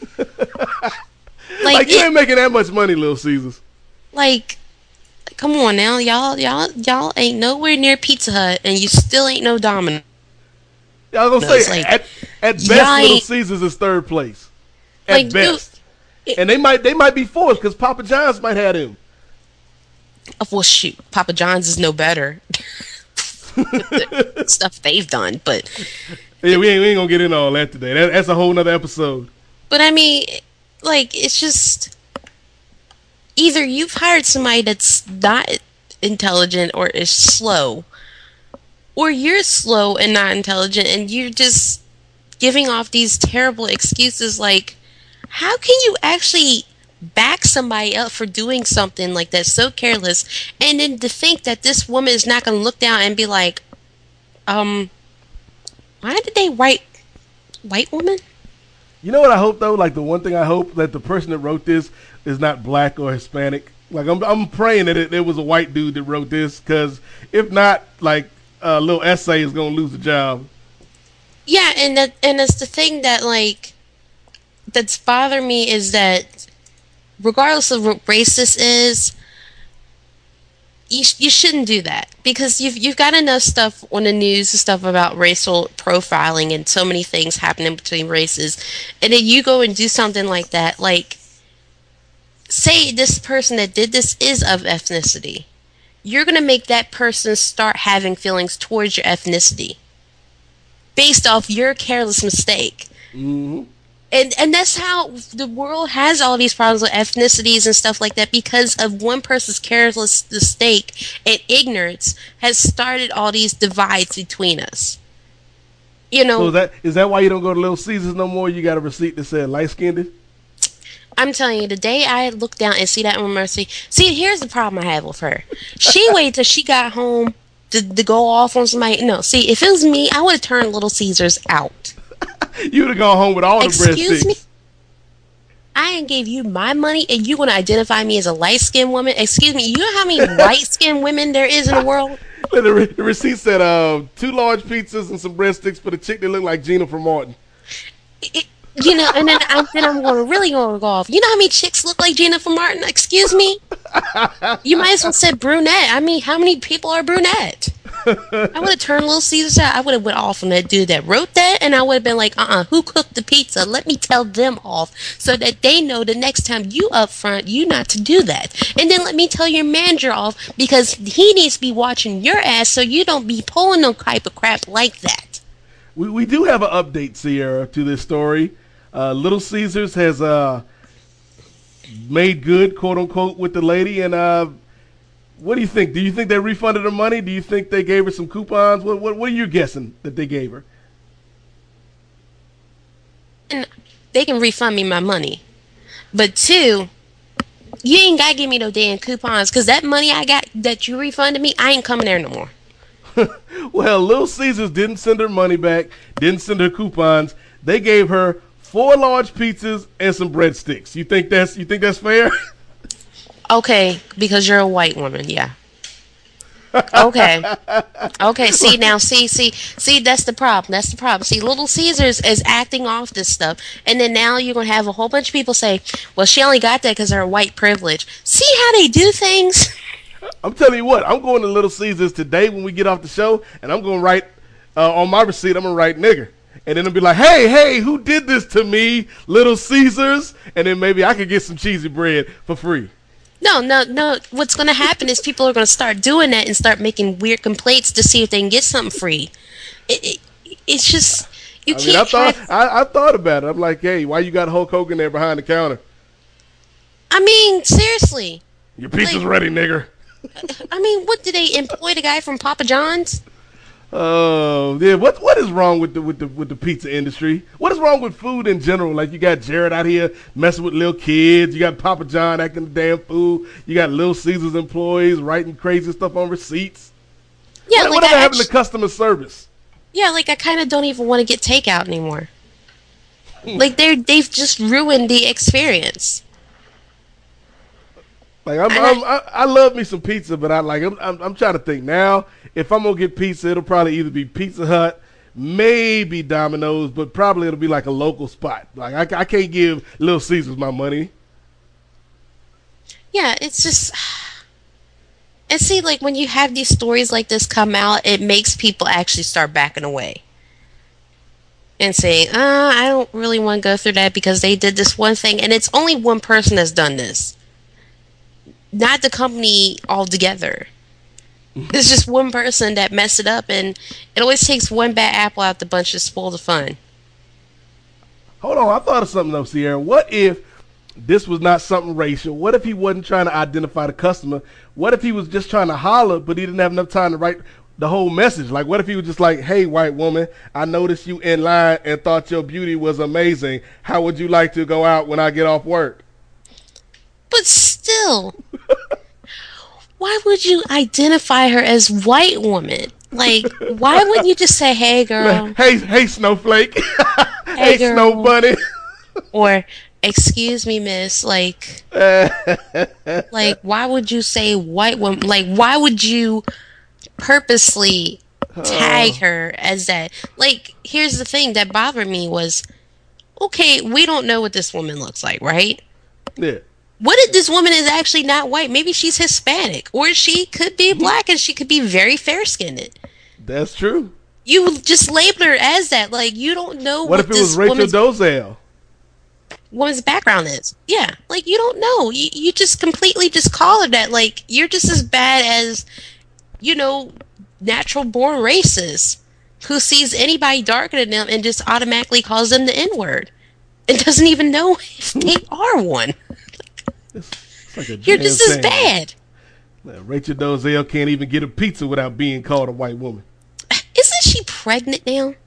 Like, like you ain't making that much money, Little Caesars. Like, come on now, y'all, y'all, y'all ain't nowhere near Pizza Hut, and you still ain't no Domino. I was gonna say, like, at, at best, Little Caesars is third place. At like, best, dude, and they might they might be fourth because Papa John's might have him. Oh, well, shoot, Papa John's is no better. Stuff they've done, but yeah, we ain't, we ain't gonna get into all that today. That, that's a whole nother episode. But I mean, like, it's just either you've hired somebody that's not intelligent or is slow, or you're slow and not intelligent, and you're just giving off these terrible excuses. Like, how can you actually back somebody up for doing something like that, so careless, and then to think that this woman is not going to look down and be like, um, why did they write white woman? You know what I hope, though? Like, the one thing I hope that the person that wrote this is not black or Hispanic. Like, I'm I'm praying that it, it was a white dude that wrote this, because if not, like, a little essay is going to lose a job. Yeah, and that, and it's the thing that, like, that's bothered me is that regardless of what race this is, you sh- you shouldn't do that, because you've you've got enough stuff on the news and stuff about racial profiling and so many things happening between races, and then you go and do something like that. Like, say this person that did this is of ethnicity, you're gonna make that person start having feelings towards your ethnicity based off your careless mistake. Mm-hmm. And and that's how the world has all these problems with ethnicities and stuff like that, because of one person's careless mistake and ignorance has started all these divides between us. You know, So is that is that why you don't go to Little Caesars no more? You got a receipt that said light skinned? I'm telling you, the day I look down and see that on Mercy, see, here's the problem I have with her. She waited till she got home to, to go off on somebody. No, see, if it was me, I would have turned Little Caesars out. You would have gone home with all the Excuse breadsticks. me? I ain't gave you my money, and you want to identify me as a light-skinned woman? Excuse me, you know how many light-skinned women there is in the world? The, re- the receipt said uh, two large pizzas and some breadsticks for the chick that looked like Gina from Martin. It, you know, and then, I, then I'm going to really going to go off. You know how many chicks look like Gina from Martin? Excuse me? You might as well said brunette. I mean, how many people are brunette? I would have turned Little Caesars out. I would have went off on that dude that wrote that, and I would have been like, uh-uh, who cooked the pizza? Let me tell them off so that they know the next time you up front, you not to do that. And then let me tell your manager off because he needs to be watching your ass so you don't be pulling no type of crap like that. We we do have an update, Sierra, to this story. Uh, Little Caesars has uh, made good, quote unquote, with the lady. And uh, what do you think? Do you think they refunded her money? Do you think they gave her some coupons? What what, what are you guessing that they gave her? And they can refund me my money. But two, you ain't got to give me no damn coupons because that money I got that you refunded me, I ain't coming there no more. Well, Little Caesars didn't send her money back, didn't send her coupons. They gave her four large pizzas and some breadsticks. You think that's you think that's fair? Okay, because you're a white woman, yeah. Okay. Okay, see now, see, see, see, that's the problem. That's the problem. See, Little Caesars is acting off this stuff, and then now you're going to have a whole bunch of people say, well, she only got that because of her white privilege. See how they do things? I'm telling you what, I'm going to Little Caesars today when we get off the show, and I'm going to write uh, on my receipt, I'm going to write nigger. And then it'll be like, hey, hey, who did this to me, Little Caesars? And then maybe I could get some cheesy bread for free. No, no, no. What's going to happen is people are going to start doing that and start making weird complaints to see if they can get something free. It, it, it's just, you I mean, can't I thought have- I, I thought about it. I'm like, hey, why you got Hulk Hogan there behind the counter? I mean, seriously. Your pizza's Like- ready, nigger. I mean, what, did they employ the guy from Papa John's? Oh, yeah. What what is wrong with the with the with the pizza industry? What is wrong with food in general? Like you got Jared out here messing with little kids. You got Papa John acting the damn fool. You got Little Caesars employees writing crazy stuff on receipts. Yeah, what, like whatever I happened actu- to customer service? Yeah, like I kind of don't even want to get takeout anymore. Like they're they've just ruined the experience. Like I'm, I'm I, I love me some pizza, but I like I'm, I'm I'm trying to think now. If I'm gonna get pizza, it'll probably either be Pizza Hut, maybe Domino's, but probably it'll be like a local spot. Like I, I can't give Little Caesars my money. Yeah, it's just. And see, like when you have these stories like this come out, it makes people actually start backing away and saying, uh, I don't really want to go through that because they did this one thing, and it's only one person that's done this, not the company altogether. It's just one person that messed it up, and it always takes one bad apple out the bunch to spoil the fun. Hold on, I thought of something though, Sierra. What if this was not something racial? What if he wasn't trying to identify the customer? What if he was just trying to holler, but he didn't have enough time to write the whole message? Like, what if he was just like, hey, white woman, I noticed you in line and thought your beauty was amazing. How would you like to go out when I get off work? But still, why would you identify her as white woman? Like, why wouldn't you just say, hey, girl? Hey, hey, snowflake. Hey, Hey, girl. snow bunny. Or, excuse me, miss, like, like, why would you say white woman? Like, why would you purposely tag her as that? Like, here's the thing that bothered me was, okay, we don't know what this woman looks like, right? Yeah. What if this woman is actually not white? Maybe she's Hispanic, or she could be black and she could be very fair-skinned. That's true. You just label her as that. Like, you don't know What what, if it this was Rachel woman's, Dolezal? woman's background is. Yeah, like, you don't know. You, you just completely just call her that. Like, you're just as bad as, you know, natural-born racists who sees anybody darker than them and just automatically calls them the N-word and doesn't even know if they are one. It's like a You're damn just as shame. bad. Man, Rachel Dolezal can't even get a pizza without being called a white woman. Isn't she pregnant now?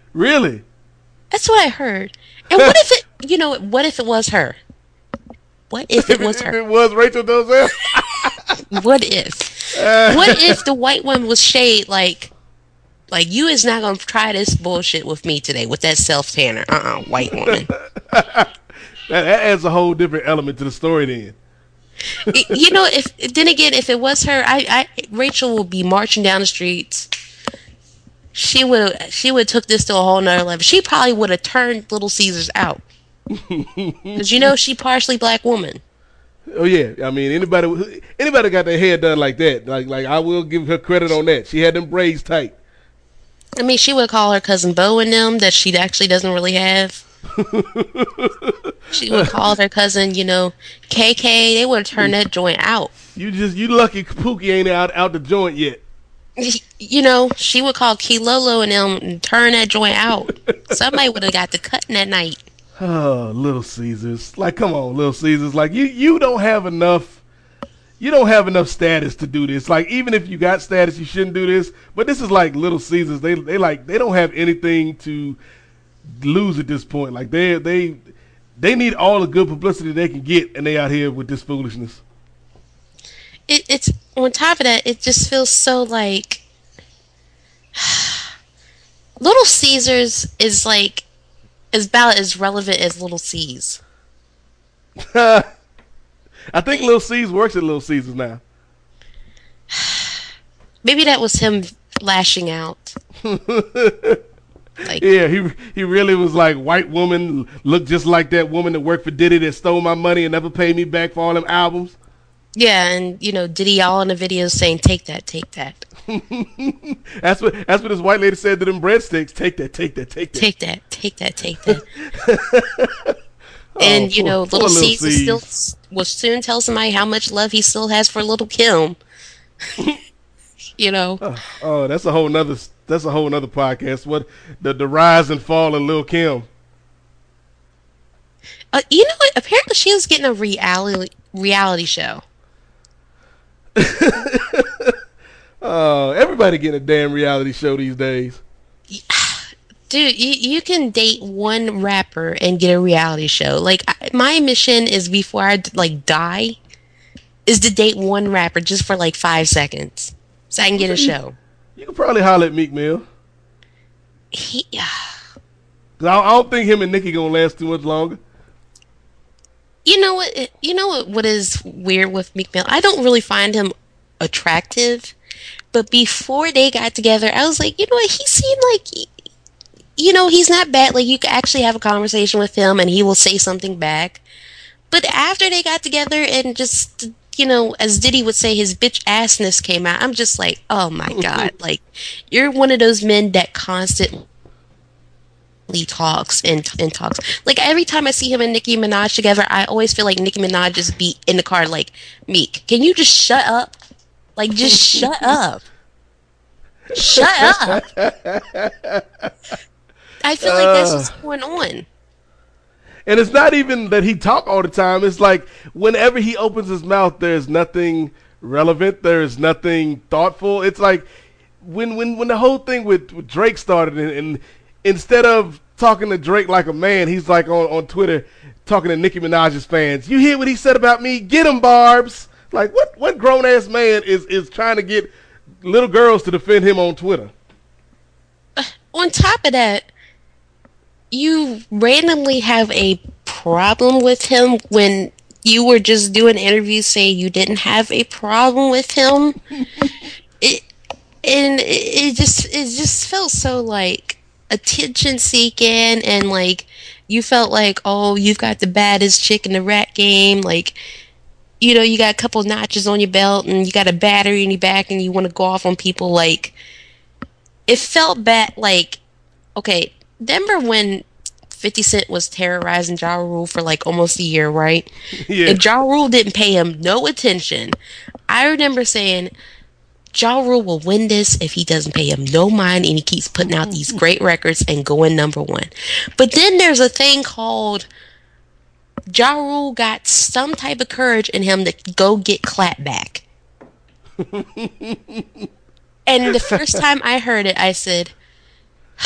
Really? That's what I heard. And what if it, you know, what if it was her? What if it was If her? it was Rachel Dolezal? What if? What if the white one was shade like, like you is not gonna try this bullshit with me today with that self tanner? Uh uh white woman. that, that adds a whole different element to the story then. You know, if then again, if it was her, I, I Rachel will be marching down the streets. She would she would took this to a whole nother level. She probably would have turned Little Caesars out. Because you know she partially black woman. Oh yeah, I mean anybody anybody got their hair done like that, like like I will give her credit on that. She had them braids tight. I mean, she would call her cousin Bo and them that she actually doesn't really have. She would call her cousin, you know, K K. They would have turned that joint out. You just you lucky Pookie ain't out out the joint yet. You know, she would call Kilolo and them and turn that joint out. Somebody would have got the cutting that night. Oh, Little Caesars. Like, come on, Little Caesars. Like, you, you don't have enough, you don't have enough status to do this. Like, even if you got status, you shouldn't do this. But this is like Little Caesars. They, they like, they don't have anything to lose at this point. Like, they, they, they need all the good publicity they can get, and they out here with this foolishness. It, it's on top of that, it just feels so like Little Caesars is like is about as relevant as Little C's. I think Little C's works at Little Caesars now. Maybe that was him lashing out. Like, yeah, he he really was like, white woman looked just like that woman that worked for Diddy that stole my money and never paid me back for all them albums. yeah, and you know, Diddy all in the videos saying, "Take that, take that." that's what that's what this white lady said to them breadsticks. Take that, take that, take that. Take that, take that, take that. And Oh, you poor- know, poor Little Lil Caesar Cease. still will soon tell somebody how much love he still has for Little Kim. You know, Oh, that's a whole nother that's a whole nother podcast. What the the rise and fall of Lil Kim. uh, you know what? Apparently, she was getting a reality reality show. Oh, everybody getting a damn reality show these days. Dude, you, you can date one rapper and get a reality show. Like, I, my mission is before I, like, die, is to date one rapper just for, like, five seconds. So I can get a show. You could probably holler at Meek Mill. He, 'Cause I, I don't think him and Nicki gonna last too much longer. you know what? You know what, what is weird with Meek Mill? I don't really find him attractive. But before they got together, I was like, you know what? He seemed like, he, you know, he's not bad. Like, you could actually have a conversation with him and he will say something back. But after they got together and just, you know, as Diddy would say, his bitch assness came out, I'm just like, oh my God. Like, you're one of those men that constantly talks and, and talks. Like, every time I see him and Nicki Minaj together, I always feel like Nicki Minaj just be in the car like, Meek, can you just shut up? Like, just shut up. Shut up. I feel like that's what's going on. And it's not even that he talk all the time. It's like whenever he opens his mouth, there's nothing relevant. There's nothing thoughtful. It's like when when, when the whole thing with, with Drake started, and, and instead of talking to Drake like a man, he's like on, on Twitter talking to Nicki Minaj's fans. You hear what he said about me? Get him, Barbs. Like, what, what grown-ass man is, is trying to get little girls to defend him on Twitter? On top of that, you randomly have a problem with him when you were just doing interviews saying you didn't have a problem with him. it and it, it just it just felt so like attention seeking, and like you felt like, oh, you've got the baddest chick in the rap game, like, you know, you got a couple notches on your belt and you got a battery in your back and you want to go off on people. Like, it felt bad. Like, okay, remember when fifty Cent was terrorizing Ja Rule for like almost a year, right? Yeah. And Ja Rule didn't pay him no attention. I remember saying, Ja Rule will win this if he doesn't pay him no mind and he keeps putting out these great records and going number one. But then there's a thing called Ja Rule got some type of courage in him to go get clapback. And the first time I heard it, I said,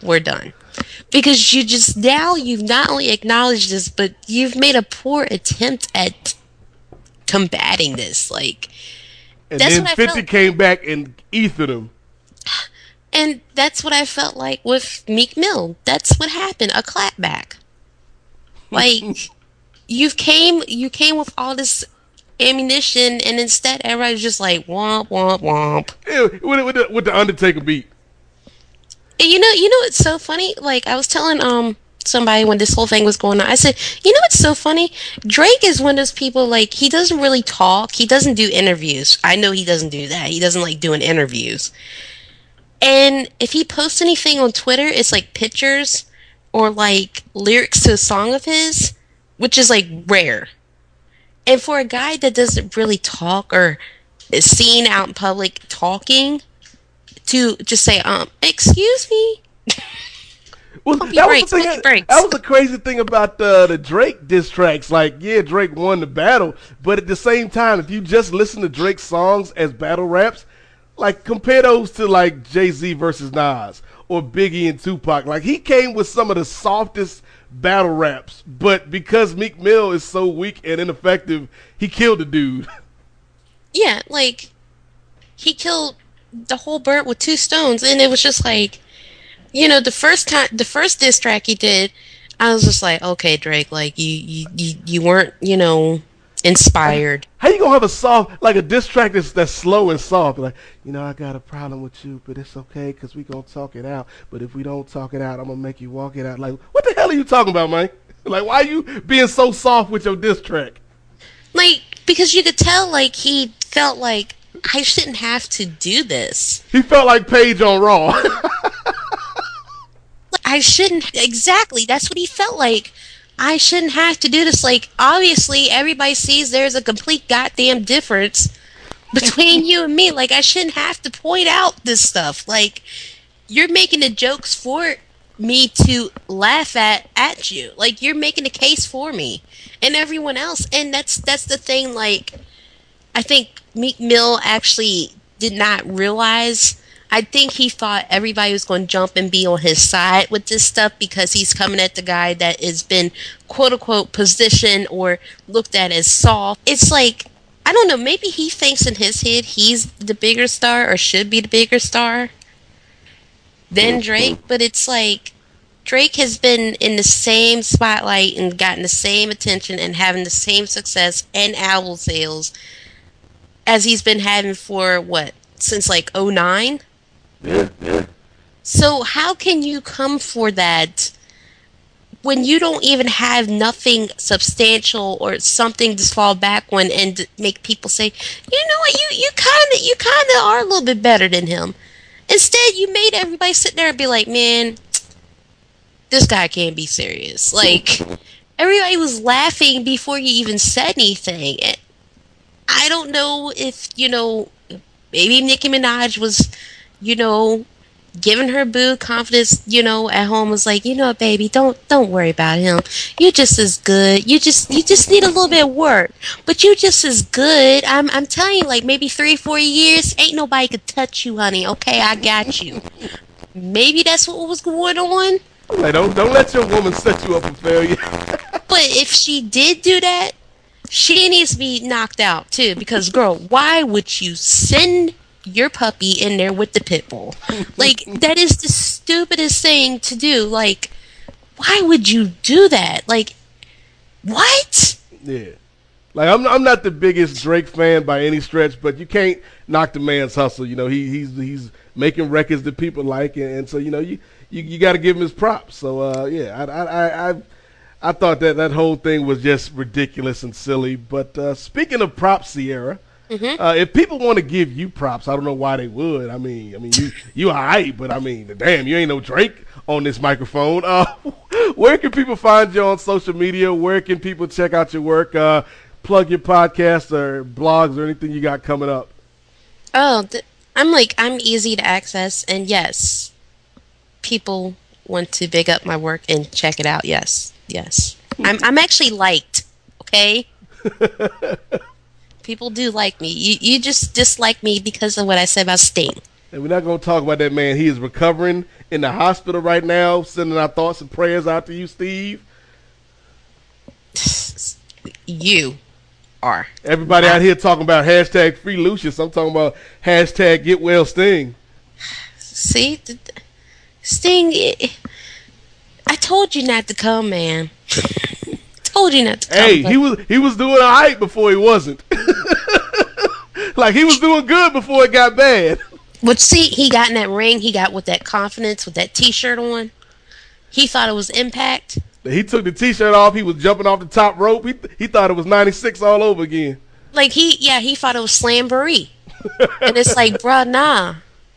we're done. Because you just, now you've not only acknowledged this, but you've made a poor attempt at combating this. Like, and that's then what I fifty felt. came back and ethered him. And that's what I felt like with Meek Mill. That's what happened. A clapback. Like, you came, you came with all this ammunition, and instead everybody's just like womp womp womp. Yeah, with, with, the, with the Undertaker beat. And you know, you know what's so funny? Like, I was telling um somebody when this whole thing was going on, I said, you know what's so funny? Drake is one of those people, like, he doesn't really talk. He doesn't do interviews. I know he doesn't do that. He doesn't like doing interviews. And if he posts anything on Twitter, it's like pictures or like lyrics to a song of his, which is like rare. And for a guy that doesn't really talk or is seen out in public talking, to just say, um, excuse me. Well, Pump that your was, brakes, the thing, pump your brakes. that was the crazy thing about the, the Drake diss tracks. Like, yeah, Drake won the battle, but at the same time, if you just listen to Drake's songs as battle raps, like, compare those to, like, Jay-Z versus Nas or Biggie and Tupac. Like, he came with some of the softest battle raps, but because Meek Mill is so weak and ineffective, he killed the dude. Yeah, like, he killed the whole bird with two stones, and it was just like, you know, the first time, the first diss track he did, I was just like, okay, Drake, like, you, you, you, you weren't, you know, inspired. How you gonna have a soft, like a diss track that's, that's slow and soft? Like, you know, I got a problem with you, but it's okay because we gonna talk it out. But if we don't talk it out, I'm gonna make you walk it out. Like, what the hell are you talking about, man? Like, why are you being so soft with your diss track? Like, because you could tell, like, he felt like, I shouldn't have to do this. He felt like Paige on Raw. I shouldn't, exactly, that's what he felt like. I shouldn't have to do this. Like, obviously, everybody sees there's a complete goddamn difference between you and me. Like, I shouldn't have to point out this stuff. Like, you're making the jokes for me to laugh at at you. Like, you're making a case for me and everyone else. And that's that's the thing. Like, I think Meek Mill actually did not realize. I think he thought everybody was going to jump and be on his side with this stuff because he's coming at the guy that has been quote-unquote positioned or looked at as soft. It's like, I don't know, maybe he thinks in his head he's the bigger star or should be the bigger star than Drake, but it's like Drake has been in the same spotlight and gotten the same attention and having the same success and album sales as he's been having for, what, since like oh nine? Yeah, yeah. So how can you come for that when you don't even have nothing substantial or something to fall back on and make people say, you know what, you you kind of you kind of are a little bit better than him. Instead, you made everybody sit there and be like, man, this guy can't be serious. Like, everybody was laughing before you even said anything. And I don't know if, you know, maybe Nicki Minaj was, you know, giving her boo confidence, you know, at home, was like, you know what, baby, don't don't worry about him. You're just as good. You just you just need a little bit of work, but you just as good. I'm I'm telling you, like maybe three, four years, ain't nobody could touch you, honey. Okay, I got you. Maybe that's what was going on. Like, don't don't let your woman set you up for failure. But if she did do that, she needs to be knocked out too. Because, girl, why would you send your puppy in there with the pit bull? Like, that is the stupidest thing to do. Like, why would you do that? Like, what? Yeah. Like, I'm I'm not the biggest Drake fan by any stretch, but you can't knock the man's hustle. You know, he he's he's making records that people like, and, and so you know you you, you got to give him his props. So uh, yeah, I I I. I I thought that that whole thing was just ridiculous and silly. But uh, speaking of props, Sierra, Mm-hmm. uh, if people want to give you props, I don't know why they would. I mean, I mean, you you all right, but I mean, damn, you ain't no Drake on this microphone. Uh, where can people find you on social media? Where can people check out your work? Uh, plug your podcast or blogs or anything you got coming up. Oh, th- I'm like, I'm easy to access. And yes, people want to big up my work and check it out. Yes, yes. I'm I'm actually liked, okay? People do like me. You you just dislike me because of what I said about Sting. And we're not going to talk about that man. He is recovering in the hospital right now, sending our thoughts and prayers out to you, Steve. You are. Everybody out here talking about hashtag free Lucius. I'm talking about hashtag get well Sting. See? Sting, I told you not to come, man. Told you not to come. Hey, he was he was doing all right before he wasn't. Like, he was doing good before it got bad. But see, he got in that ring. He got with that confidence, with that T-shirt on. He thought it was Impact. He took the T-shirt off. He was jumping off the top rope. He he thought it was ninety-six all over again. Like, he, yeah, he thought it was Slamboree. And it's like, bruh, nah.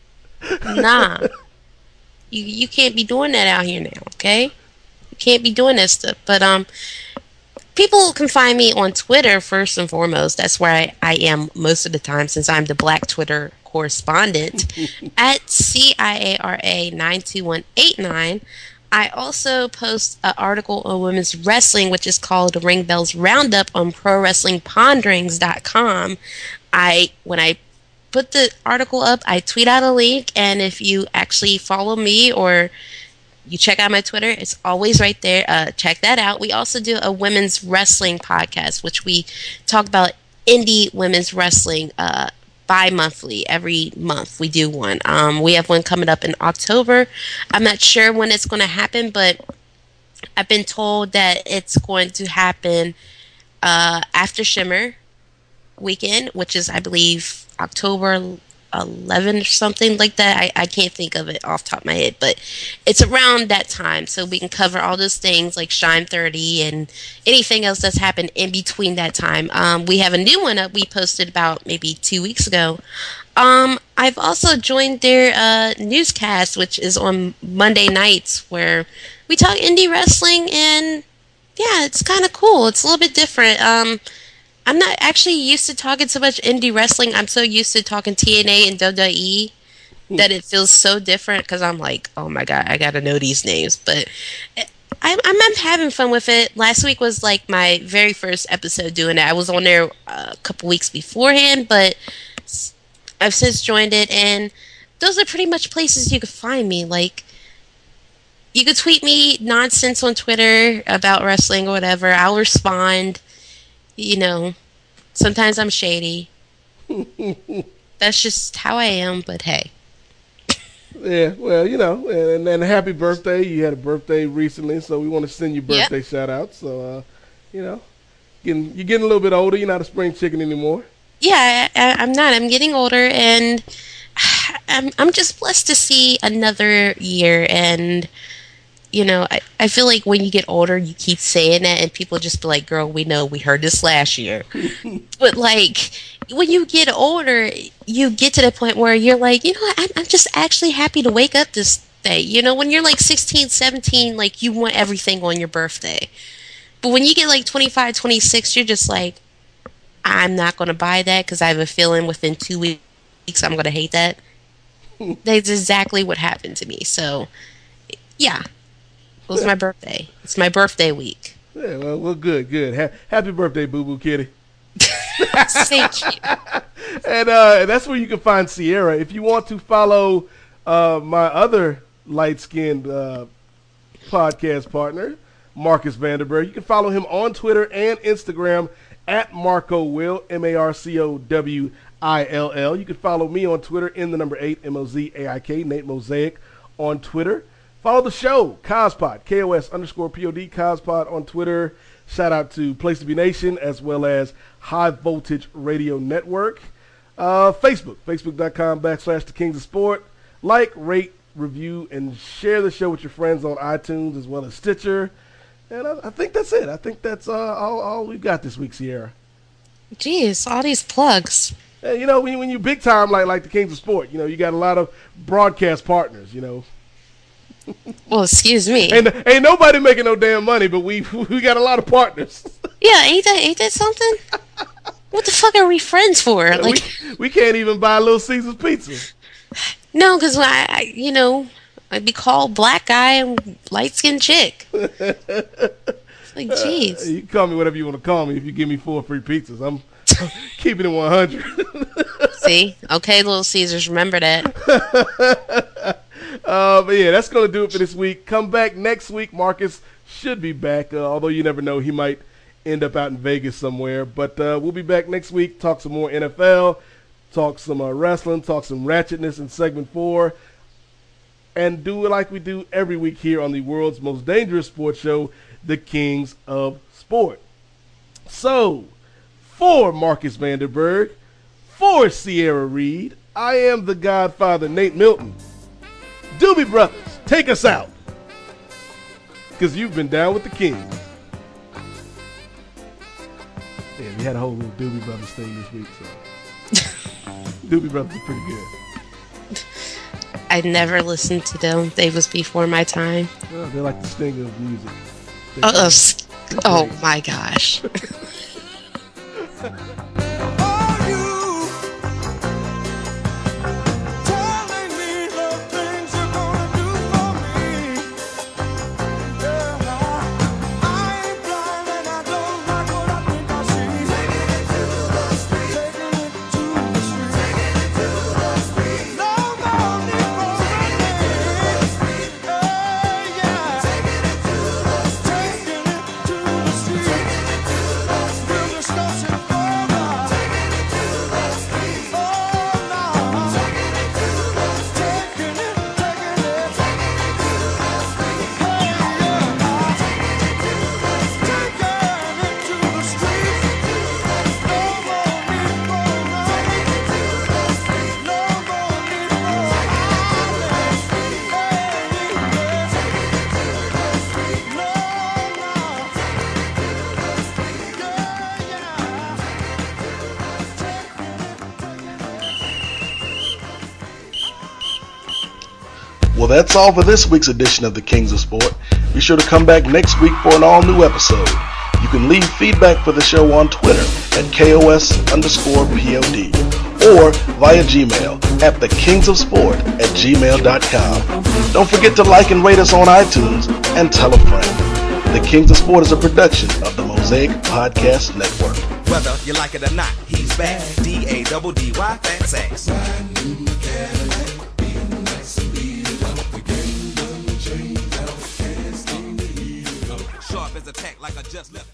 Nah. You you can't be doing that out here now, okay? You can't be doing that stuff. But, um... people can find me on Twitter, first and foremost. That's where I, I am most of the time, since I'm the Black Twitter correspondent, at C I A R A nine two one eight nine. I also post an article on women's wrestling, which is called the Ring Bells Roundup on Pro Wrestling Ponderings dot com. I, when I put the article up, I tweet out a link, and if you actually follow me or you check out my Twitter, it's always right there. Uh, check that out. We also do a women's wrestling podcast, which we talk about indie women's wrestling uh, bi-monthly. Every month we do one. Um, we have one coming up in October. I'm not sure when it's going to happen, but I've been told that it's going to happen uh, after Shimmer weekend, which is, I believe, October eleven or something like that. I, I can't think of it off the top of my head, but it's around that time, so we can cover all those things like Shine thirty and anything else that's happened in between that time. Um, we have a new one up we posted about maybe two weeks ago. Um, I've also joined their uh, newscast, which is on Monday nights, where we talk indie wrestling, and yeah, it's kind of cool. It's a little bit different. Um, I'm not actually used to talking so much indie wrestling. I'm so used to talking T N A and W W E that it feels so different, because I'm like, oh my god, I gotta know these names. But I'm, I'm, I'm having fun with it. Last week was like my very first episode doing it. I was on there a couple weeks beforehand, but I've since joined it, and those are pretty much places you could find me. Like, you could tweet me nonsense on Twitter about wrestling or whatever. I'll respond. You know, sometimes I'm shady. That's just how I am, but hey. Yeah, well, you know, and, and happy birthday. You had a birthday recently, so we want to send you birthday yep. shout out. So, uh, you know, getting, you're getting a little bit older. You're not a spring chicken anymore. Yeah, I, I'm not. I'm getting older, and I'm, I'm just blessed to see another year. And you know, I, I feel like when you get older, you keep saying that, and people just be like, girl, we know, we heard this last year. But, like, when you get older, you get to the point where you're like, you know what, I'm, I'm just actually happy to wake up this day. You know, when you're, like, sixteen, seventeen, like, you want everything on your birthday. But when you get, like, twenty-five, twenty-six, you're just like, I'm not going to buy that because I have a feeling within two weeks I'm going to hate that. That's exactly what happened to me. So, yeah. It was my birthday. It's my birthday week. Yeah, well, well good, good. Ha- happy birthday, Boo Boo Kitty. Thank you. And uh, that's where you can find Sierra. If you want to follow uh, my other light-skinned uh, podcast partner, Marcus Vanderberg, you can follow him on Twitter and Instagram at Marco Will, M A R C O W I L L. You can follow me on Twitter in the number eight, M O Z A I K, Nate Mosaic on Twitter. Follow the show, Cospod, K O S underscore P O D, Cospod on Twitter. Shout out to Place to Be Nation as well as High Voltage Radio Network. Uh, Facebook, facebook.com backslash The Kings of Sport. Like, rate, review, and share the show with your friends on iTunes as well as Stitcher. And I, I think that's it. I think that's uh, all, all we've got this week, Sierra. Jeez, all these plugs. And, you know, when, when you big time like, like The Kings of Sport, you know, you got a lot of broadcast partners, you know. Well, excuse me. Ain't, ain't nobody making no damn money, but we we got a lot of partners. Yeah, ain't that ain't that something? What the fuck are we friends for? Like, we, we can't even buy Little Caesar's pizza. No, because I, I, you know, I'd be called black guy and light skinned chick. Like, jeez. Uh, you can call me whatever you want to call me if you give me four free pizzas. I'm keeping it one hundred. See? Okay, Little Caesars, remember that. uh, but yeah, that's going to do it for this week. Come back next week. Marcus should be back, uh, although you never know. He might end up out in Vegas somewhere. But uh, we'll be back next week, talk some more N F L, talk some uh, wrestling, talk some ratchetness in segment four, and do it like we do every week here on the world's most dangerous sports show, the Kings of Sport. So, for Marcus Vanderberg, for Sierra Reed, I am the Godfather, Nate Milton. Doobie Brothers, take us out. Because you've been down with the Kings. Yeah, we had a whole little Doobie Brothers thing this week, so. Doobie Brothers are pretty good. I never listened to them. They was before my time. Well, they're like the Sting of music. Uh, uh, oh my gosh. Well, that's all for this week's edition of the Kings of Sport. Be sure to come back next week for an all-new episode. You can leave feedback for the show on Twitter at K O S underscore P O D or via Gmail at thekingsofsport at gmail dot com. Don't forget to like and rate us on iTunes and tell a friend. The Kings of Sport is a production of the Mosaic Podcast Network. Whether you like it or not, he's back. D A D D Y, fat sex. Sharp as a tack like I just left.